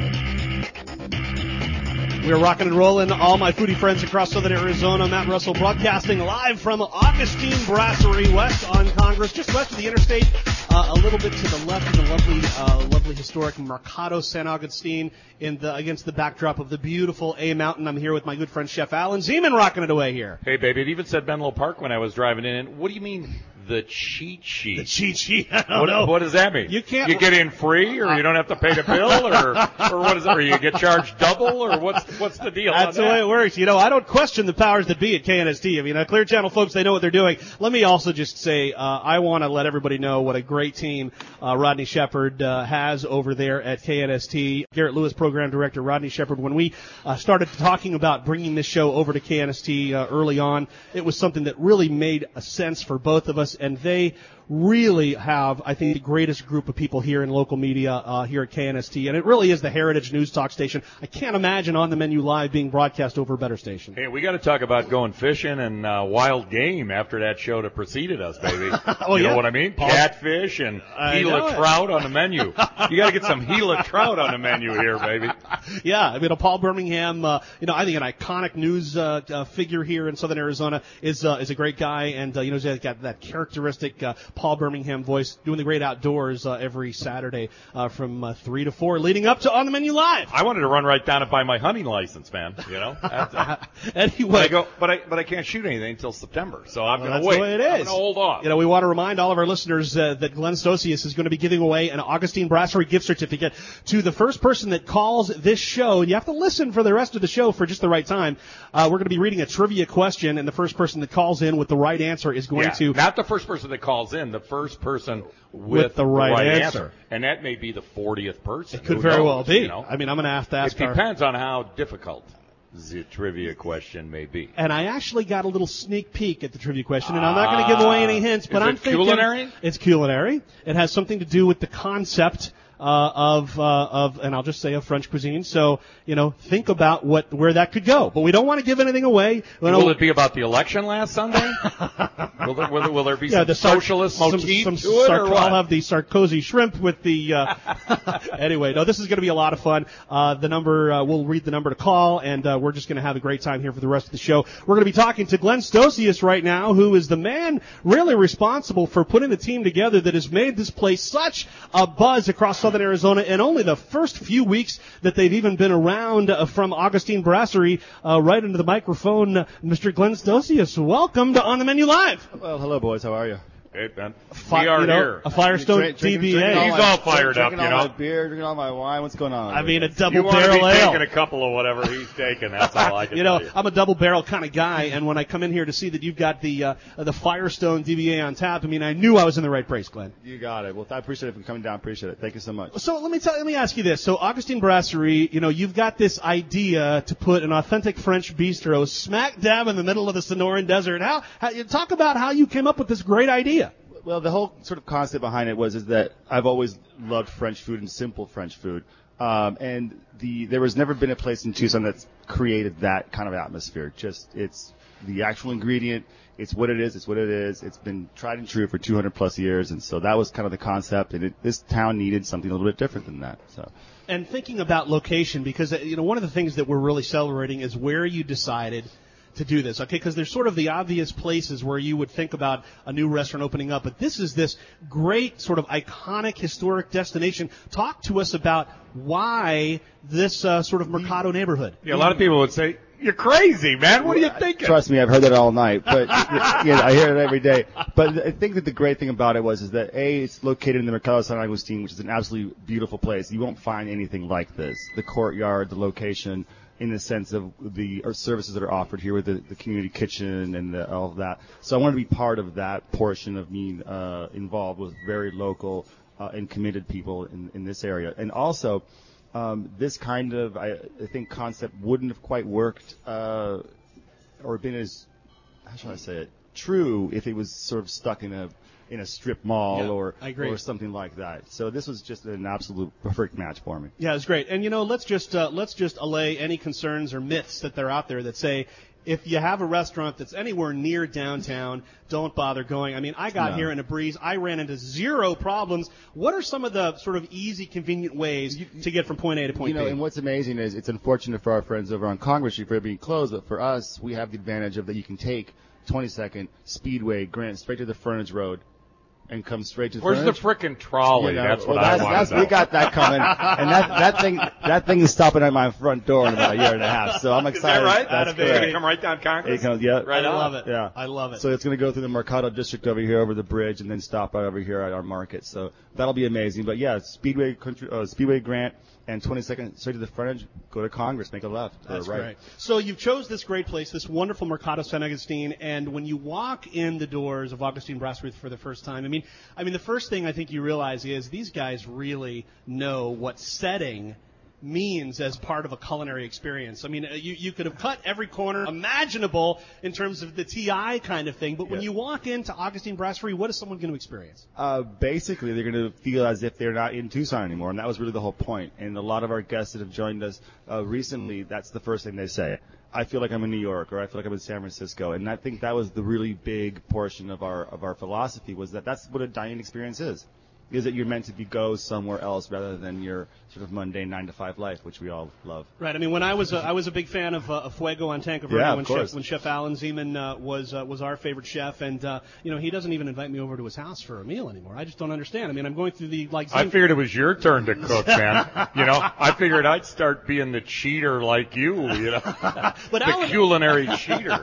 We're rocking and rolling. All my foodie friends across southern Arizona. Matt Russell broadcasting live from Augustine Brasserie West on Congress, just west of the interstate, uh, a little bit to the left of the lovely, uh, lovely historic Mercado San Agustin in the, against the backdrop of the beautiful A Mountain. I'm here with my good friend Chef Alan Zeman, rocking it away here. Hey, baby, it even said Menlo Park when I was driving in. And what do you mean, the cheat sheet? The cheat sheet. I don't What, know. what does that mean? You can't- You get in free, or you don't have to pay the bill, or or what is it? Or you get charged double, or what's what's the deal? That's on the that? way it works. You know, I don't question the powers that be at K N S T. I mean, uh, Clear Channel folks, they know what they're doing. Let me also just say, uh, I want to let everybody know what a great team uh, Rodney Shepard uh, has over there at K N S T. Garrett Lewis, program director, Rodney Shepard. When we uh, started talking about bringing this show over to K N S T uh, early on, it was something that really made a sense for both of us, and they really have, I think, the greatest group of people here in local media uh, here at K N S T, and it really is the Heritage News Talk station. I can't imagine On the Menu Live being broadcast over a better station. Hey, we got to talk about going fishing and uh, wild game after that show that preceded us, baby. Oh, you yeah. know what I mean? Paul- Catfish and I know Gila it. trout on the menu. You got to get some Gila trout on the menu here, baby. Yeah, I mean, uh, Paul Birmingham, uh, you know, I think an iconic news uh, uh, figure here in Southern Arizona is uh, is a great guy, and uh, you know, he's got that characteristic uh, Paul Birmingham voice, doing the great outdoors uh, every Saturday uh, from uh, three to four, leading up to On the Menu Live. I wanted to run right down and buy my hunting license, man. You know. That's, uh, Anyway, but I go, but I but I can't shoot anything until September, so I'm Well, going that's to wait. the way it I'm is. going to hold off. You know, we want to remind all of our listeners uh, that Glenn Stosius is going to be giving away an Augustine Brasserie gift certificate to the first person that calls this show. And you have to listen for the rest of the show for just the right time. Uh, we're going to be reading a trivia question, and the first person that calls in with the right answer is going Yeah, to... not the first person that calls in, the first person with, With the right answer. And that may be the fortieth person. It could Who very knows, well be. You know? I mean, I'm going to have to It ask our... depends on how difficult the trivia question may be. And I actually got a little sneak peek at the trivia question, and I'm not going to give away any hints, but Is I'm it thinking culinary? It's culinary. It has something to do with the concept uh, of uh, of, and I'll just say of French cuisine. So you know, think about what where that could go. But we don't want to give anything away. You know, Will it be about the election last Sunday? will, there, will, there, will there be yeah, some the Sar- socialist some, motif some to it, Sar- or what? I'll have the Sarkozy shrimp with the. Uh, anyway, no, this is going to be a lot of fun. Uh, the number uh, we'll read the number to call, and uh, we're just going to have a great time here for the rest of the show. We're going to be talking to Glenn Stosius right now, who is the man really responsible for putting the team together that has made this place such a buzz across Southern Arizona. And only the first few weeks that they've even been around uh, from Augustine Brasserie, uh, right into the microphone, uh, Mister Glenn Stosius. Welcome to On the Menu Live. Well, hello, boys. How are you? Hey, man. Fi- we are you know, here. a Firestone Drink- drinking- D B A. drinking He's my- all fired up, drinking you all know. my beer, drinking all my wine. What's going on? I mean, a It's- double You want to barrel be ale. taking a couple of whatever he's taking. That's all I can You know, tell you. I'm a double barrel kind of guy, and when I come in here to see that you've got the uh, the Firestone D B A on tap, I mean, I knew I was in the right place, Glenn. You got it. Well, I appreciate it for coming down. Appreciate it. Thank you so much. So let me tell, let me ask you this. So Augustine Brasserie, you know, you've got this idea to put an authentic French bistro smack dab in the middle of the Sonoran Desert. How, how you talk about how you came up with this great idea? Well, the whole sort of concept behind it was is that I've always loved French food and simple French food, um, and the there has never been a place in Tucson that's created that kind of atmosphere. Just it's the actual ingredient, it's what it is, it's what it is. It's been tried and true for two hundred plus years, and so that was kind of the concept. And it, this town needed something a little bit different than that. So. And thinking about location, because you know one of the things that we're really celebrating is where you decided to do this, okay? Because there's sort of the obvious places where you would think about a new restaurant opening up, but this is this great sort of iconic historic destination. Talk to us about why this uh, sort of Mercado neighborhood. Yeah, a lot of people would say, "You're crazy, man. What are you thinking?" Trust me, I've heard that all night, but yeah, I hear it every day. But I think that the great thing about it was is that A, it's located in the Mercado San Agustin, which is an absolutely beautiful place. You won't find anything like this. The courtyard, the location, in the sense of the services that are offered here with the, the community kitchen and the, all of that. So I wanted to be part of that portion of me uh, involved with very local uh, and committed people in, in this area. And also, um, this kind of, I, I think, concept wouldn't have quite worked uh, or been as, how shall I say it, true if it was sort of stuck in a in a strip mall Yeah, or I agree. or something like that. So this was just an absolute perfect match for me. Yeah, it's great. And you know, let's just uh, let's just allay any concerns or myths that they're out there that say if you have a restaurant that's anywhere near downtown, don't bother going. I mean, I got No. here in a breeze. I ran into zero problems. What are some of the sort of easy, convenient ways to get from point A to point You know, B? and what's amazing is it's unfortunate for our friends over on Congress Street for it being closed, but for us, we have the advantage of that you can take twenty-second Speedway, Grant, straight to the Frontage Road, and come straight to the Where's the Frontage. frickin' trolley? You know, That's what well, I that's, want that's, to know. We got that coming, and that that thing that thing is stopping at my front door in about a year and a half. So I'm Is excited. that right? That's It's going to correct. come right down Congress? It comes, yeah. Right I on. love it. Yeah. I love it. So it's going to go through the Mercado District over here, over the bridge, and then stop right over here at our market. So that'll be amazing. But yeah, Speedway, Country, uh, Speedway Grant, and twenty-second straight to the frontage. Go to Congress, make a left or That's a right. great. So you've chose this great place, this wonderful Mercado San Agustin, and when you walk in the doors of Augustine Brasserie for the first time, I mean, I mean, the first thing I think you realize is these guys really know what setting means as part of a culinary experience. I mean, uh, you, you could have cut every corner imaginable in terms of the T I kind of thing, but when Yeah. you walk into Augustine Brasserie, what is someone going to experience? Uh, basically, they're going to feel as if they're not in Tucson anymore, and that was really the whole point. And a lot of our guests that have joined us uh, recently, that's the first thing they say. I feel like I'm in New York, or I feel like I'm in San Francisco, and I think that was the really big portion of our of our philosophy was that that's what a dining experience is. Is that you're meant to be go somewhere else rather than your sort of mundane nine to five life, which we all love. Right. I mean, when I was a, I was a big fan of, uh, of Fuego on Tanque Verde Yeah, of when course. Chef when Chef Alan Zeman uh, was uh, was our favorite chef, and uh, you know he doesn't even invite me over to his house for a meal anymore. I just don't understand. I mean, I'm going through the like. I Zeman- figured it was your turn to cook, man. You know, I figured I'd start being the cheater like you, you know. But the Alan- culinary cheater.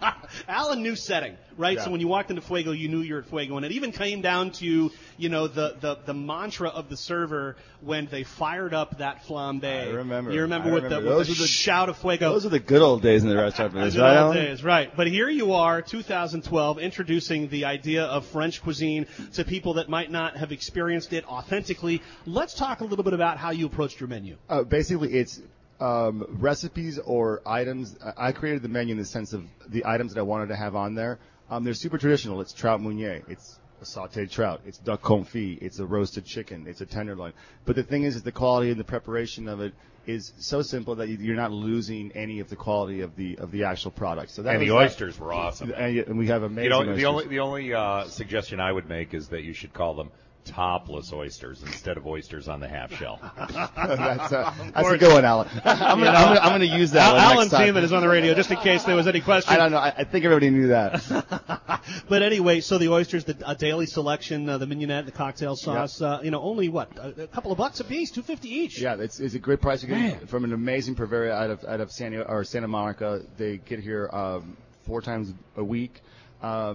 Alan knew setting, right? Yeah. So when you walked into Fuego, you knew you were at Fuego, and it even came down to you know the the, the mantra of the server when they fired up that flambe. I remember. You remember I with remember. the, with Those the are the- shout of Fuego. Those are the good old days in the restaurant business, Good right, old Alan? days, right. But here you are, two thousand twelve, introducing the idea of French cuisine to people that might not have experienced it authentically. Let's talk a little bit about how you approached your menu. Uh, basically, it's um, recipes or items. I I created the menu in the sense of the items that I wanted to have on there. Um, they're super traditional. It's trout meunier. It's a sautéed trout. It's duck confit. It's a roasted chicken. It's a tenderloin. But the thing is, is the quality and the preparation of it is so simple that you- you're not losing any of the quality of the of the actual product. So that And was the that- oysters were awesome. And, and we have amazing You know, oysters. the only the only uh, suggestion I would make is that you should call them topless oysters instead of oysters on the half shell. that's, uh, that's a good one, Alan. I'm gonna, I'm gonna, I'm gonna use that Al- one Alan next time. Zeman is on the radio, just in case there was any question. I don't know. I, I think everybody knew that. But anyway, so the oysters, the a daily selection, uh, the mignonette, the cocktail sauce, uh, you know, only what, a, a couple of bucks a piece, two fifty each. Yeah, it's, it's a great price. You get Man. from an amazing purveyor out of out of Santa or Santa Monica. They get here um, four times a week. Um,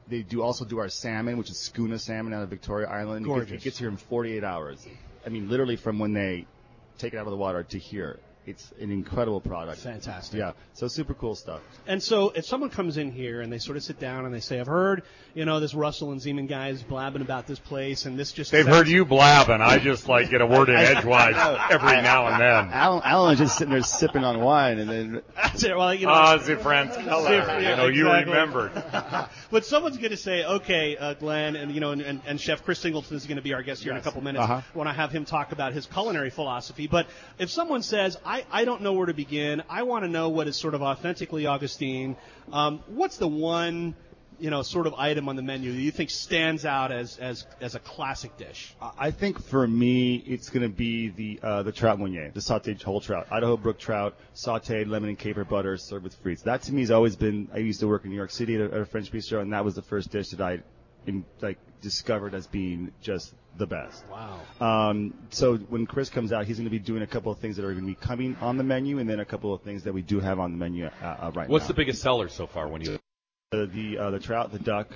they do also do our salmon, which is Schooner salmon out of Victoria Island. It gets, Gorgeous. it gets here in forty-eight hours. I mean, literally from when they take it out of the water to here. It's an incredible product. Fantastic. Yeah. So super cool stuff. And so if someone comes in here and they sort of sit down and they say, I've heard, you know, this Russell and Zeman guys blabbing about this place and this just They've sounds- heard you blabbing. I just like get a word in edgewise every now and then. Alan, Alan is just sitting there sipping on wine, and then That's it. Well, you know, Ah, the Franz Keller. Yeah, You know, you exactly. remembered. But someone's going to say, okay, uh, Glenn, and you know, and, and, and Chef Chris Singleton is going to be our guest here in a Yes. couple minutes. Uh-huh. I want to have him talk about his culinary philosophy. But if someone says, I, I don't know where to begin, I want to know what is sort of authentically Augustine, um, what's the one, you know, sort of item on the menu that you think stands out as as as a classic dish? I think for me, it's going to be the uh, the trout meunier, the sautéed whole trout, Idaho brook trout, sautéed lemon and caper butter, served with frites. That to me has always been. I used to work in New York City at a, at a French bistro, and that was the first dish that I, in, like, discovered as being just the best. Wow. Um, so when Chris comes out, he's going to be doing a couple of things that are going to be coming on the menu, and then a couple of things that we do have on the menu uh, uh, right What's now. the biggest seller so far when you? The the, uh, the trout, the duck,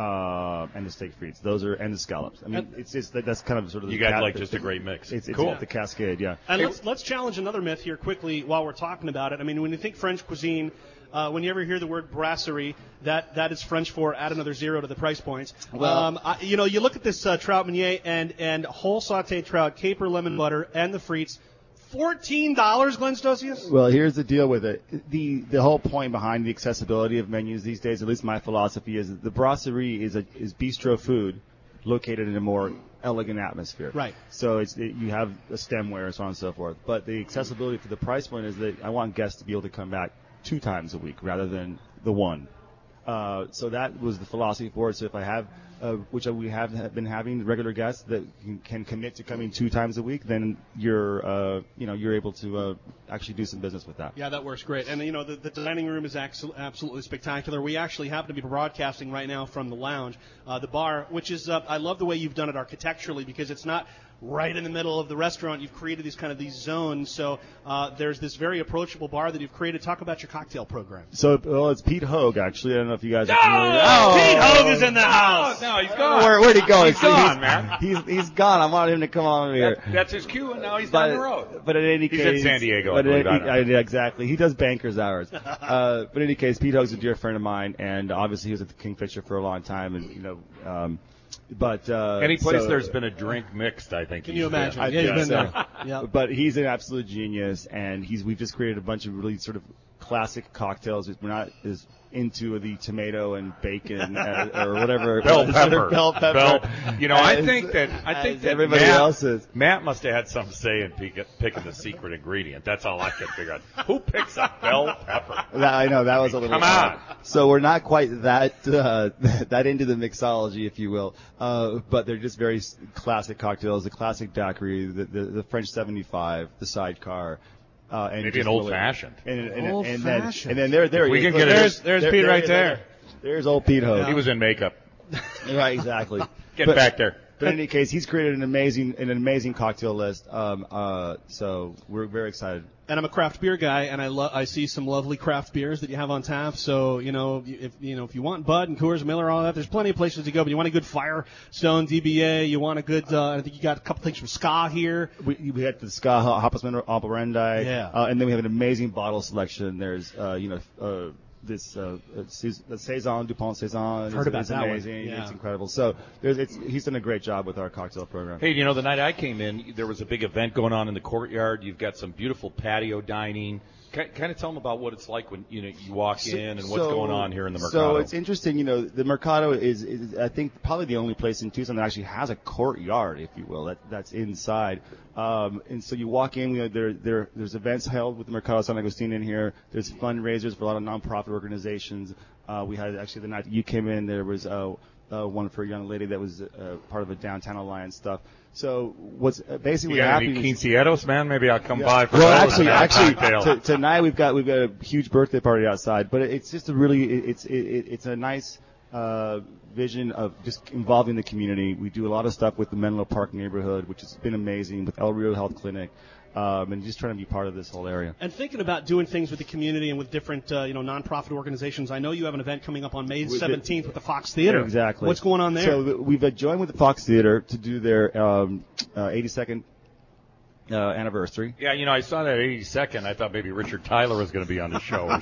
uh, and the steak frites. Those are and the scallops. I mean, it's just that, that's kind of sort of the You got ca- like the- just a great mix. It's, it's Cool. the cascade, yeah. And let's let's challenge another myth here quickly while we're talking about it. I mean, when you think French cuisine, uh, when you ever hear the word brasserie, that that is French for add another zero to the price points. Well- um, I, you know, you look at this uh, trout meunier and and whole sautéed trout, caper, lemon butter, and the frites. Fourteen dollars, Glenn Stosius? Well, here's the deal with it. The the whole point behind the accessibility of menus these days, at least my philosophy, is that the brasserie is a is bistro food located in a more elegant atmosphere. Right. So it's it, you have a stemware and so on and so forth. But the accessibility for the price point is that I want guests to be able to come back two times a week rather than the one. Uh, so that was the philosophy for it. So if I have, uh, which we have been having regular guests that can, can commit to coming two times a week, then you're, uh, you know, you're able to uh, actually do some business with that. Yeah, that works great. And, you know, the, the dining room is axi- absolutely spectacular. We actually happen to be broadcasting right now from the lounge, uh, the bar, which is, uh, I love the way you've done it architecturally because it's not right in the middle of the restaurant. You've created these kind of these zones. So uh, there's this very approachable bar that you've created. Talk about your cocktail program. So, well, it's Pete Hogue, actually. I don't know if you guys are Oh, familiar. Oh, Pete Hogue is in the house. No, he's gone. Where, where'd he go? He's gone, man. He's, he's gone. I wanted him to come on over here. That, that's his cue, and now he's But, down the road. but in any He's case, in San Diego, I But in believe, I any, don't know. I- yeah, exactly. He does bankers hours. uh, but in any case, Pete Hogue's a dear friend of mine, and obviously he was at the Kingfisher for a long time, and you know, um, but uh, Any place so- there's been a drink mixed, I think. Can he's you imagine? I Yeah, think you've been so. there. Yeah. But he's an absolute genius, and he's we've just created a bunch of really sort of classic cocktails. We're not as into the tomato and bacon uh, or whatever. Bell pepper. Bell pepper. Bell- you know, I as- think that I think as that everybody Matt, else is. Matt must have had some say in pick, picking the secret ingredient. That's all I can figure out. Who picks a bell pepper? That, I know that was a little. Come odd. on. So we're not quite that uh, that into the mixology, if you will, uh, but they're just very s- classic cocktails. The classic daiquiri, the, the, the French seventy-five, the sidecar. Uh, and Maybe just an old really- fashioned. And, and, and, Old and then, fashioned. and then there, there We he is. can get Look, it. There's- there's Pete right he is. there. There's old Pete Hogue. He was in makeup. Right, exactly. Get But- back there. But in any case, he's created an amazing an amazing cocktail list. Um, uh, so we're very excited. And I'm a craft beer guy, and I lo- I see some lovely craft beers that you have on tap. So you know, if you know if you want Bud and Coors, Miller, all that, there's plenty of places to go. But you want a good Firestone D B A, you want a good. Uh, I think you got a couple things from Ska here. We, we had the Ska Hoppesman Operandi, Yeah. uh, and then we have an amazing bottle selection. There's, uh, you know, uh, this uh, uh, Sais- uh, Saison Dupont Saison. Heard is, about is that one. amazing. Yeah. It's incredible. So there's, it's, he's done a great job with our cocktail program. Hey, you know, the night I came in, there was a big event going on in the courtyard. You've got some beautiful patio dining. Kind of tell them about what it's like when you know you walk in and what's So- going on here in the Mercado. So it's interesting, you know, the Mercado is, is, I think, probably the only place in Tucson that actually has a courtyard, if you will, that that's inside. Um, and so you walk in, you know, there, there, there's events held with the Mercado San Agustin in here. There's fundraisers for a lot of nonprofit organizations. Uh, we had actually the night that you came in, there was uh, uh, one for a young lady that was uh, part of a Downtown Alliance stuff. So what's uh, basically you got any happening is- quinceañeros, man? Maybe I'll come yeah. by for well, those actually, and have a actually, cocktail. t- tonight we've got we've got a huge birthday party outside, but it's just a really it, it's it, it's a nice uh, vision of just involving the community. We do a lot of stuff with the Menlo Park neighborhood, which has been amazing with El Rio Health Clinic. um, and just trying to be part of this whole area. And thinking about doing things with the community and with different, uh, you know, nonprofit organizations. I know you have an event coming up on May seventeenth with the Fox Theater. Exactly. What's going on there? So we've uh, joined with the Fox Theater to do their um, uh, eighty-second uh, anniversary. Yeah, you know, I saw that eighty-second. I thought maybe Richard Tyler was going to be on the show.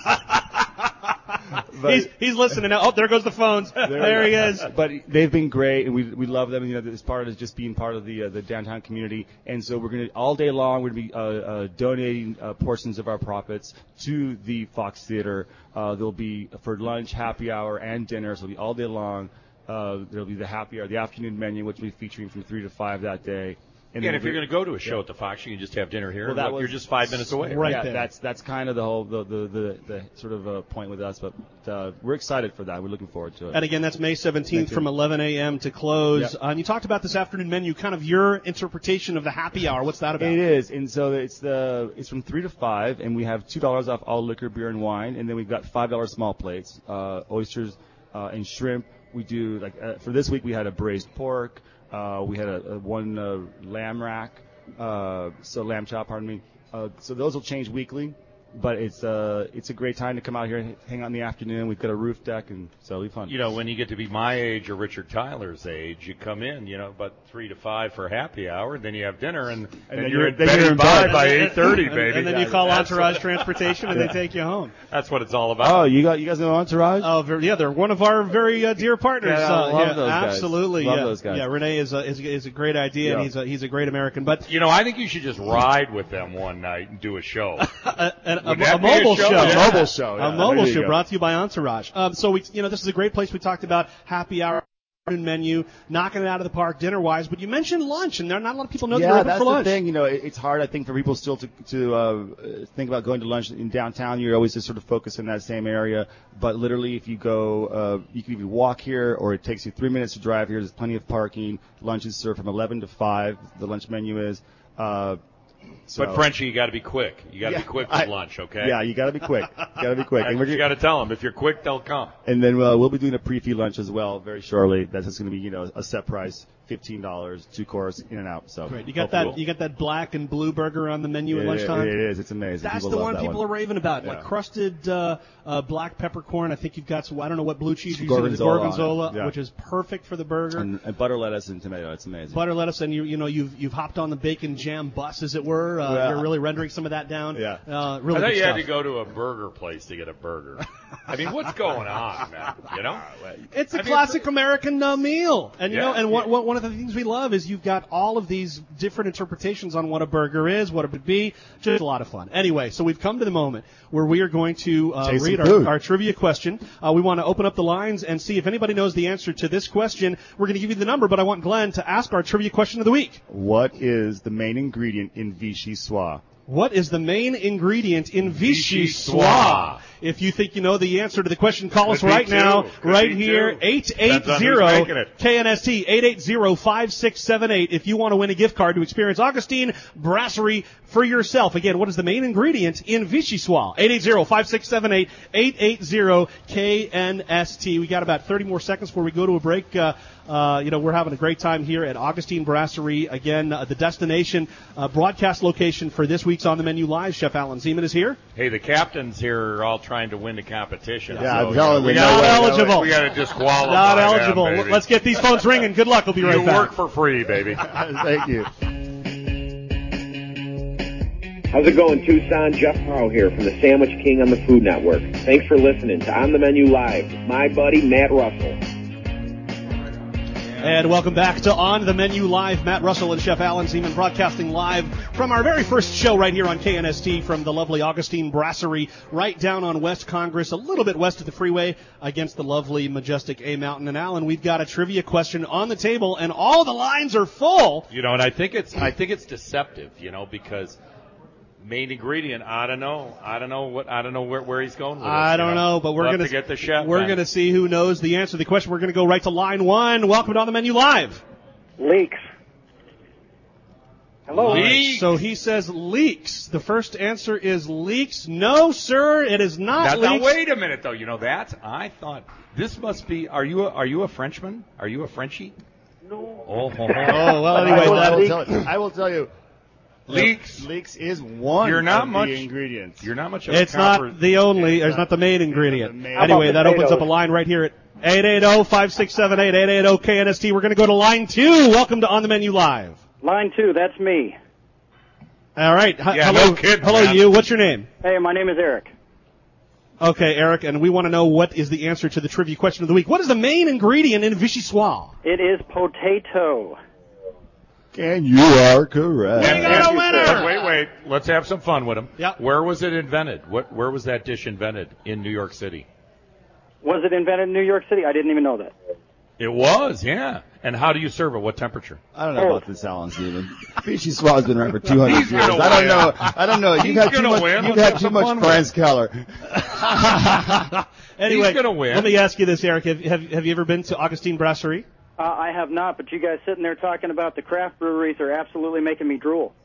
But he's he's listening now. Oh, there goes the phones. There, there he is. But they've been great, and we we love them. You know, this part is just being part of the uh, the downtown community, and so we're going to all day long. We're going to be uh, uh, donating uh, portions of our profits to the Fox Theater. Uh, there'll be for lunch, happy hour, and dinner. So it'll be all day long. Uh, there'll be the happy hour, the afternoon menu, which will be featuring from three to five that day. And, yeah, and if you're going to go to a show yeah. at the Fox, you can just have dinner here. Well, that look, was, you're just five minutes away. Right yeah, there. That's that's kind of the whole the the, the, the sort of uh, point with us, but uh, we're excited for that. We're looking forward to it. And again, that's May seventeenth from eleven a.m. to close. Yep. Uh, and you talked about this afternoon menu, kind of your interpretation of the happy hour. What's that about? It is, and so it's the it's from three to five, and we have two dollars off all liquor, beer, and wine, and then we've got five dollars small plates, uh, oysters, uh, and shrimp. We do like uh, for this week we had a braised pork, uh, we had a, a one uh, lamb rack. Uh, so lamb chop, pardon me. Uh, so those will change weekly, but it's uh it's a great time to come out here and hang out in the afternoon. We've got a roof deck, and so it'll be fun. You know, when you get to be my age or Richard Tyler's age, you come in, you know, about three to five for happy hour, then you have dinner, and, And and then you're, you're- in then bed you're in in bed bed. by eight thirty, And- baby. And then you call That's Entourage what- Transportation, and they take you home. That's what it's all about. Oh, you got you guys know Entourage? Oh, very, yeah, they're one of our very uh, dear partners. Yeah, I uh, love yeah, those guys. absolutely. Love yeah. those guys. Yeah, Renee is a, is, is a great idea, and Yeah. he's a, he's a great American. But You know, I think you should just ride with them one night and do a show. a, a, a, Would a that be a mobile show? show. Yeah. A mobile show. yeah, a mobile there you show go. brought to you by Entourage. Um, so we, you know, this is a great place. We talked about happy hour menu, knocking it out of the park dinner-wise. But you mentioned lunch, and there not a lot of people know that Yeah, you're open that's for the lunch. thing. You know, it, it's hard, I think, for people still to to uh, think about going to lunch in downtown. You're always just sort of focused in that same area. But literally, if you go, uh, you can even walk here, or it takes you three minutes to drive here. There's plenty of parking. Lunch is served from eleven to five. The lunch menu is. Uh, so, But Frenchie, you got to be quick. You got to Yeah, be quick with I- lunch, okay? Yeah, you got to be quick. You got to be quick. That's And what we're you gonna- got to tell them. If you're quick, they'll come. And then uh, we'll be doing a pre-fee lunch as well very shortly. That's just going to be, you know, a set price, fifteen dollars, two course, in and out. So Great. You got hopefully that. You got that black and blue burger on the menu at we'll- lunchtime. It is. It's amazing. That's people the love one that people one. are raving about, like Yeah. crusted uh, uh, black peppercorn. I think you've got some, I don't know what blue cheese you're using, the Gorgonzola on it. gorgonzola, Yeah. which is perfect for the burger. And, and butter, lettuce, and tomato. It's amazing. Butter, lettuce, and you you know you've you've hopped on the bacon jam bus, as it were. Uh, Yeah. You're really rendering some of that down. Yeah. uh, really I thought good you stuff. had to go to a burger place to get a burger. I mean, what's going on, man? You know? It's a I mean, classic for- American uh, meal, and you Yeah. know, and what, what, one of the things we love is you've got all of these different interpretations on what a burger is, what it would be. Just a lot of fun. Anyway, so we've come to the moment where we are going to uh, Taste read some food. our, our trivia question. Uh, we want to open up the lines and see if anybody knows the answer to this question. We're going to give you the number, but I want Glenn to ask our trivia question of the week. What is the main ingredient in Vichy Soir? What is the main ingredient in Vichy Vichy Soir? Soir. If you think you know the answer to the question, call us Could be right two. now, Could right be here, two. eight eight Depends on zero who's making it. K N S T, eight eight zero, five six seven eight. If you want to win a gift card to experience Augustine Brasserie for yourself. Again, what is the main ingredient in Vichy Soir? eight eight zero, five six seven eight, eight eight zero K N S T. We got about thirty more seconds before we go to a break. Uh, uh, you know, we're having a great time here at Augustine Brasserie. Again, uh, the destination uh, broadcast location for this week's On the Menu Live. Chef Alan Zeman is here. Hey, the captains here are all trying to win the competition. Yeah, so, I'm telling we you, gotta- no way, no eligible. We got to disqualify Not them, eligible. baby. Let's get these phones ringing. Good luck. We'll be right You back. work for free, baby. Thank you. How's it going, Tucson? Jeff Morrow here from the Sandwich King on the Food Network. Thanks for listening to On the Menu Live with my buddy Matt Russell. And welcome back to On the Menu Live. Matt Russell and Chef Alan Zeman broadcasting live from our very first show right here on K N S T from the lovely Augustine Brasserie right down on West Congress, a little bit west of the freeway against the lovely, majestic A Mountain. And Alan, we've got a trivia question on the table, and all the lines are full. You know, and I think it's I think it's deceptive, you know, because main ingredient, I don't know. I don't know what I don't know where, where he's going with I this, don't you know, but we're We'll have going to get the chef. We're on. going to see who knows the answer to the question. We're going to go right to line one. Welcome to On the Menu Live. Leaks. Hello. Leaks. So he says leeks. The first answer is leeks. No, sir, it is not Now, now, leeks. wait a minute, though. You know that I thought this must be. Are you a, are you a Frenchman? Are you a Frenchie? No. Oh, ho, ho. Oh, well, I anyway, will, I, that, will tell you, I will tell you, Leeks. Leeks is one You're not of much- the ingredients. You're not much of It's a conver- not the only, It's it's not the main ingredient. the main- Anyway, that How about opens up a potatoes? line right here at eight eight zero, five six seven eight, eight eight zero K N S T. We're going to go to line two. Welcome to On the Menu Live. Line two, that's me. All right. H- Yeah, hello, no kidding, hello, man. you. What's your name? Hey, my name is Eric. Okay, Eric, and we want to know what is the answer to the trivia question of the week. What is the main ingredient in vichyssoise? It is potato. And you are correct. We got a winner! Wait, wait. Let's have some fun with him. Yep. Where was it invented? What? Where was that dish invented? In New York City. Was it invented in New York City? I didn't even know that. It was, yeah. And how do you serve it? What temperature? I don't know about this, Alan Steven. Vichyssoise has been around for two hundred He's years. gonna I don't win. know. I don't know. You've He's had too gonna much. win. You've Let's had have too some much fun with Franz Keller. Anyway, He's gonna win. let me ask you this, Eric. Have, have, have you ever been to Augustine Brasserie? Uh, I have not, but you guys sitting there talking about the craft breweries are absolutely making me drool.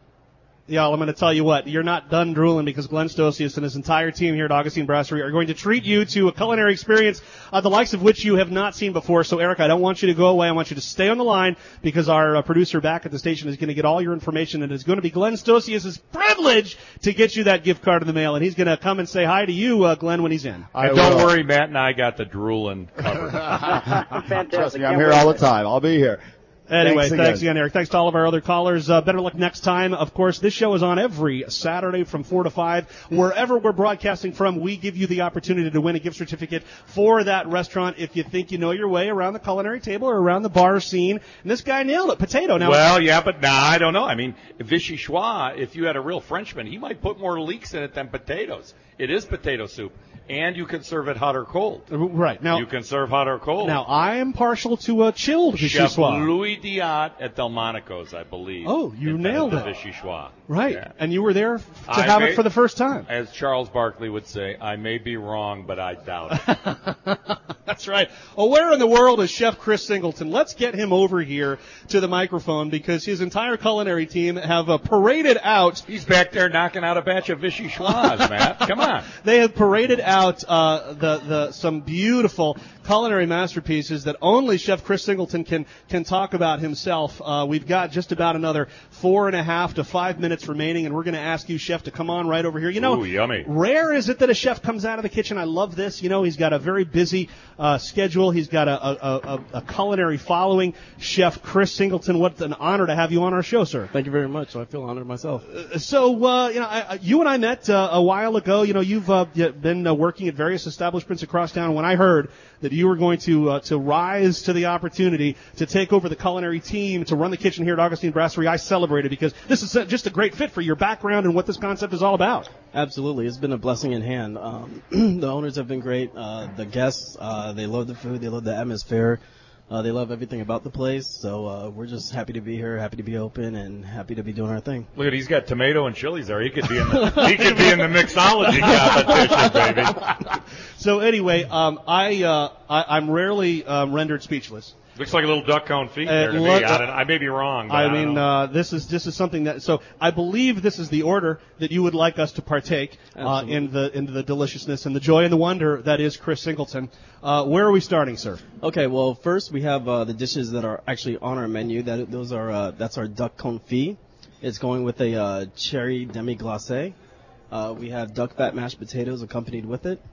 Yeah, well, I'm going to tell you what. You're not done drooling because Glenn Stosius and his entire team here at Augustine Brasserie are going to treat you to a culinary experience uh, the likes of which you have not seen before. So, Eric, I don't want you to go away. I want you to stay on the line because our uh, producer back at the station is going to get all your information, and it's going to be Glenn Stosius' privilege to get you that gift card in the mail. And he's going to come and say hi to you, uh, Glenn, when he's in. I And don't will. worry, Matt and I got the drooling covered. Fantastic. Trust me, I'm Can't here wait. all the time. I'll be here. Anyway, Thanks thanks again. again. Eric. Thanks to all of our other callers. Uh, better luck next time. Of course, this show is on every Saturday from four to five. Wherever we're broadcasting from, we give you the opportunity to win a gift certificate for that restaurant if you think you know your way around the culinary table or around the bar scene. And this guy nailed it. Potato. Now, Well, yeah, but nah, I don't know. I mean, vichyssoise, if you had a real Frenchman, he might put more leeks in it than potatoes. It is potato soup, and you can serve it hot or cold. right. Now, You can serve hot or cold. now I am partial to a chilled Chef vichyssoise. Louis Diat at Delmonico's, I believe. Oh, you invented nailed the it. Vichyssoise. Right. Yeah. And you were there f- to I have may- it for the first time. As Charles Barkley would say, I may be wrong, but I doubt it. That's right. Well, where in the world is Chef Chris Singleton? Let's get him over here to the microphone because his entire culinary team have uh, paraded out. He's back there knocking out a batch of Vichyssoise, Matt. Come on. They have paraded out uh, the the some beautiful culinary masterpieces that only Chef Chris Singleton can can talk about himself. Uh, we've got just about another four and a half to five minutes remaining, and we're going to ask you, Chef, to come on right over here. You know, Ooh, yummy. rare is it that a chef comes out of the kitchen. I love this. You know, he's got a very busy uh, schedule. He's got a, a, a, a culinary following. Chef Chris Singleton, what an honor to have you on our show, sir. Thank you very much. I feel honored myself. So, uh, you know, I, I- you and I met uh, a while ago. You know, you've uh, y- been uh, working at various establishments across town. When I heard that you were going to uh, to rise to the opportunity to take over the culinary team, to run the kitchen here at Augustine Brasserie, I celebrated because this is uh, just a great fit for your background and what this concept is all about. Absolutely. It's been a blessing in hand. Um, the owners have been great. Uh, the guests, uh, they love the food. They love the atmosphere. Uh, they love everything about the place. So uh, we're just happy to be here, happy to be open, and happy to be doing our thing. Look at, he's got tomato and chilies there. He could be in the, he could be in the mixology competition, baby. So anyway, um, I, uh, I I'm rarely um, rendered speechless. Looks like a little duck cone feet Uh, there to me. look- I, don't- I may be wrong. But I I, don't mean, know. uh, this is this is something that. So I believe this is the order that you would like us to partake uh, Absolutely. in the in the deliciousness and the joy and the wonder that is Chris Singleton. Uh, where are we starting, sir? Okay, well, first we have uh, the dishes that are actually on our menu. That those are uh, that's our duck confit. It's going with a uh, cherry demi glacé. Uh, we have duck fat mashed potatoes accompanied with it.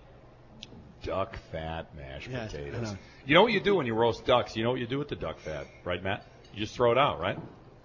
Duck fat mashed Yeah, I potatoes. know. You know what you do when you roast ducks? You know what you do with the duck fat, right, Matt? You just throw it out, right?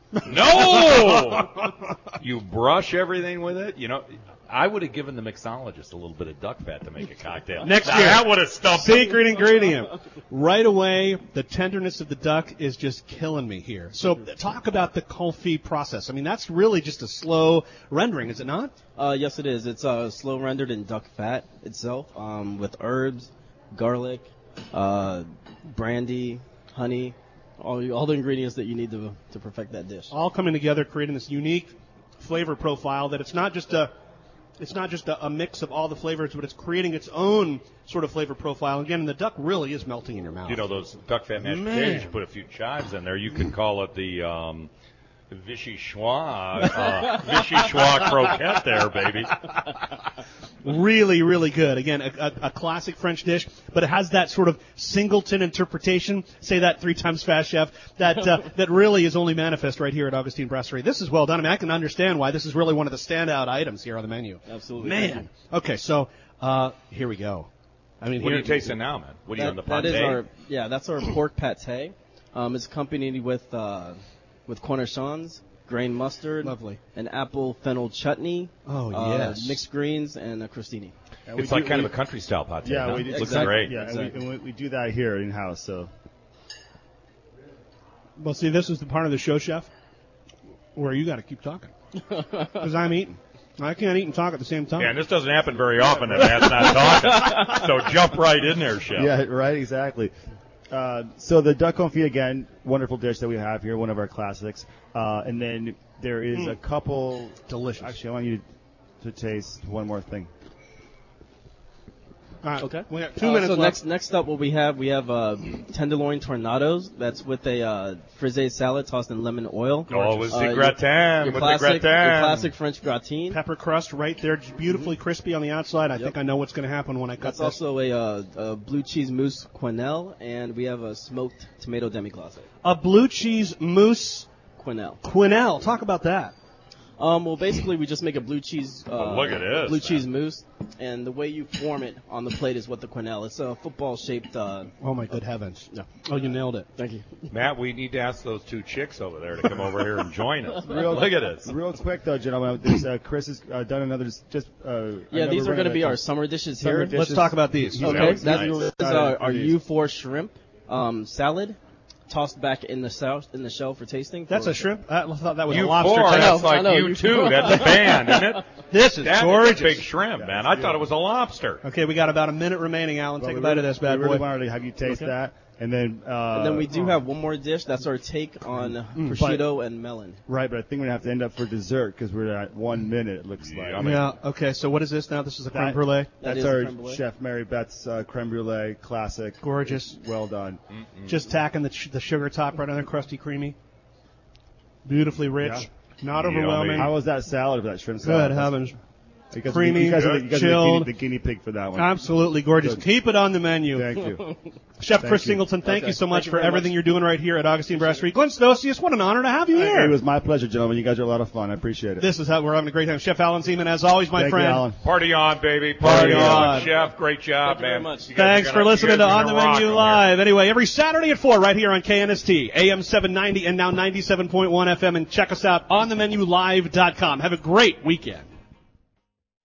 No! You brush everything with it. You know, I would have given the mixologist a little bit of duck fat to make a cocktail. Next Now, year. that would have stumped him. Secret ingredient. Right away, the tenderness of the duck is just killing me here. So talk about the confit process. I mean, that's really just a slow rendering, is it not? Uh, yes, it is. It's uh, slow rendered in duck fat itself, um, with herbs, garlic, uh, brandy, honey, all all the ingredients that you need to to perfect that dish. All coming together, creating this unique flavor profile that it's not just a it's not just a, a mix of all the flavors, but it's creating its own sort of flavor profile. Again, and the duck really is melting in your mouth. You know, those duck fat mashed Man. potatoes, you put a few chives in there. You could call it the um, Vichyssoise, uh, Vichyssoise croquette there, baby. Really, really good. Again, a, a, a classic French dish, but it has that sort of singleton interpretation. Say that three times fast, chef. That uh, that really is only manifest right here at Augustine Brasserie. This is well done. I mean, I can understand why this is really one of the standout items here on the menu. Absolutely. Man. Okay, so uh, here we go. I mean, What are here, you tasting now, man? What are you That, on the that pate? is our yeah, that's our pork pate. Um, it's accompanied with uh, with cornichons, grain mustard, Lovely. an apple fennel chutney, Oh, uh, yes. mixed greens, and a crostini. And we It's like do- kind we- of a country style pate. Yeah, huh? we do. Looks Exactly. great. Yeah, and, we, Exactly. and we, we do that here in house. So well, see, this is the part of the show, chef, where you got to keep talking because I'm eating. I can't eat and talk at the same time. Yeah, and this doesn't happen very often that Matt's not talking. So jump right in there, Chef. yeah, right, exactly. Uh, so the duck confit again, wonderful dish that we have here, one of our classics. Uh, and then there is a couple. Delicious. Actually, I want you to taste one more thing. All right. Okay. We got two Uh, minutes so left. next next up, what we have, we have uh, tenderloin tornadoes. That's with a uh, frisee salad tossed in lemon oil. Oh, with Uh, the your- gratin. Your with classic, the gratin. your classic French gratin. Pepper crust right there, just beautifully crispy on the outside. I Yep. think I know what's going to happen when I cut That's this. also a, uh, a blue cheese mousse quenelle, and we have a smoked tomato demi-glace. A blue cheese mousse Quenelle. quenelle. Talk about that. Um, well, basically, we just make a blue cheese. Uh, Oh, look at this, Blue man. cheese mousse, and the way you form it on the plate is what the quenelle. It's a football-shaped. Uh, Oh, my good heavens. no. Oh, you nailed it. Thank you. Matt, we need to ask those two chicks over there to come over here and join us. Real- Look at this. Real quick though, gentlemen, there's, uh, Chris has uh, done another just. Uh, I Yeah, know these we're are going to running be out our of summer dishes Summer here. dishes. Let's talk about these. He's Okay, really that's nice. is our, our U four shrimp um, salad, tossed back in the shell in the shell for tasting. That's for- a shrimp? I thought that was You a lobster. four, tail. that's know, I like know, you you two. four. That's a band, isn't it? This is That gorgeous. is a big shrimp, man. I thought it was a lobster. Okay, we got about a minute remaining, Alan. But Take we a bite of really- this bad we really boy. wanted to have you taste Okay. that, and then. Uh, And then we do have one more dish. That's our take on prosciutto and melon. Right, but I think we're gonna have to end up for dessert because we're at one minute. It looks like. Yeah, I mean- Yeah, okay, so what is this now? This is a creme That- brulee. That That's is a our creme brulee. Chef Mary Beth's uh, creme brulee classic. Gorgeous. Well done. Just tacking the, ch- the sugar top right on there, crusty, creamy. Beautifully rich. Yeah. Not Yummy. overwhelming. How was that salad? That shrimp salad? Good heavens. You guys, Creamy, you guys are the, you guys are the, chilled. guinea, the guinea pig for that one. Absolutely gorgeous. Good. Keep it on the menu. Thank you. Chef Thank Chris you. Singleton, thank Okay. you so much Thank you for very everything much. you're doing right here at Augustine Brasserie. Glenn Stosius, what an honor to have you here. It was my pleasure, gentlemen. You guys are a lot of fun. I appreciate it. This is how we're having a great time. Chef Alan Seaman, as always, my Thank friend. you, Alan. Party on, baby. Party, Party on. on. Chef, great job, Thank you very man. much. You guys Thanks are for gonna- listening you to guys are On the gonna rock Menu 'em Live. Anyway, every Saturday at four right here on K N S T, A M seven ninety and now ninety-seven point one F M. And check us out on the menu live dot com. Have a great weekend.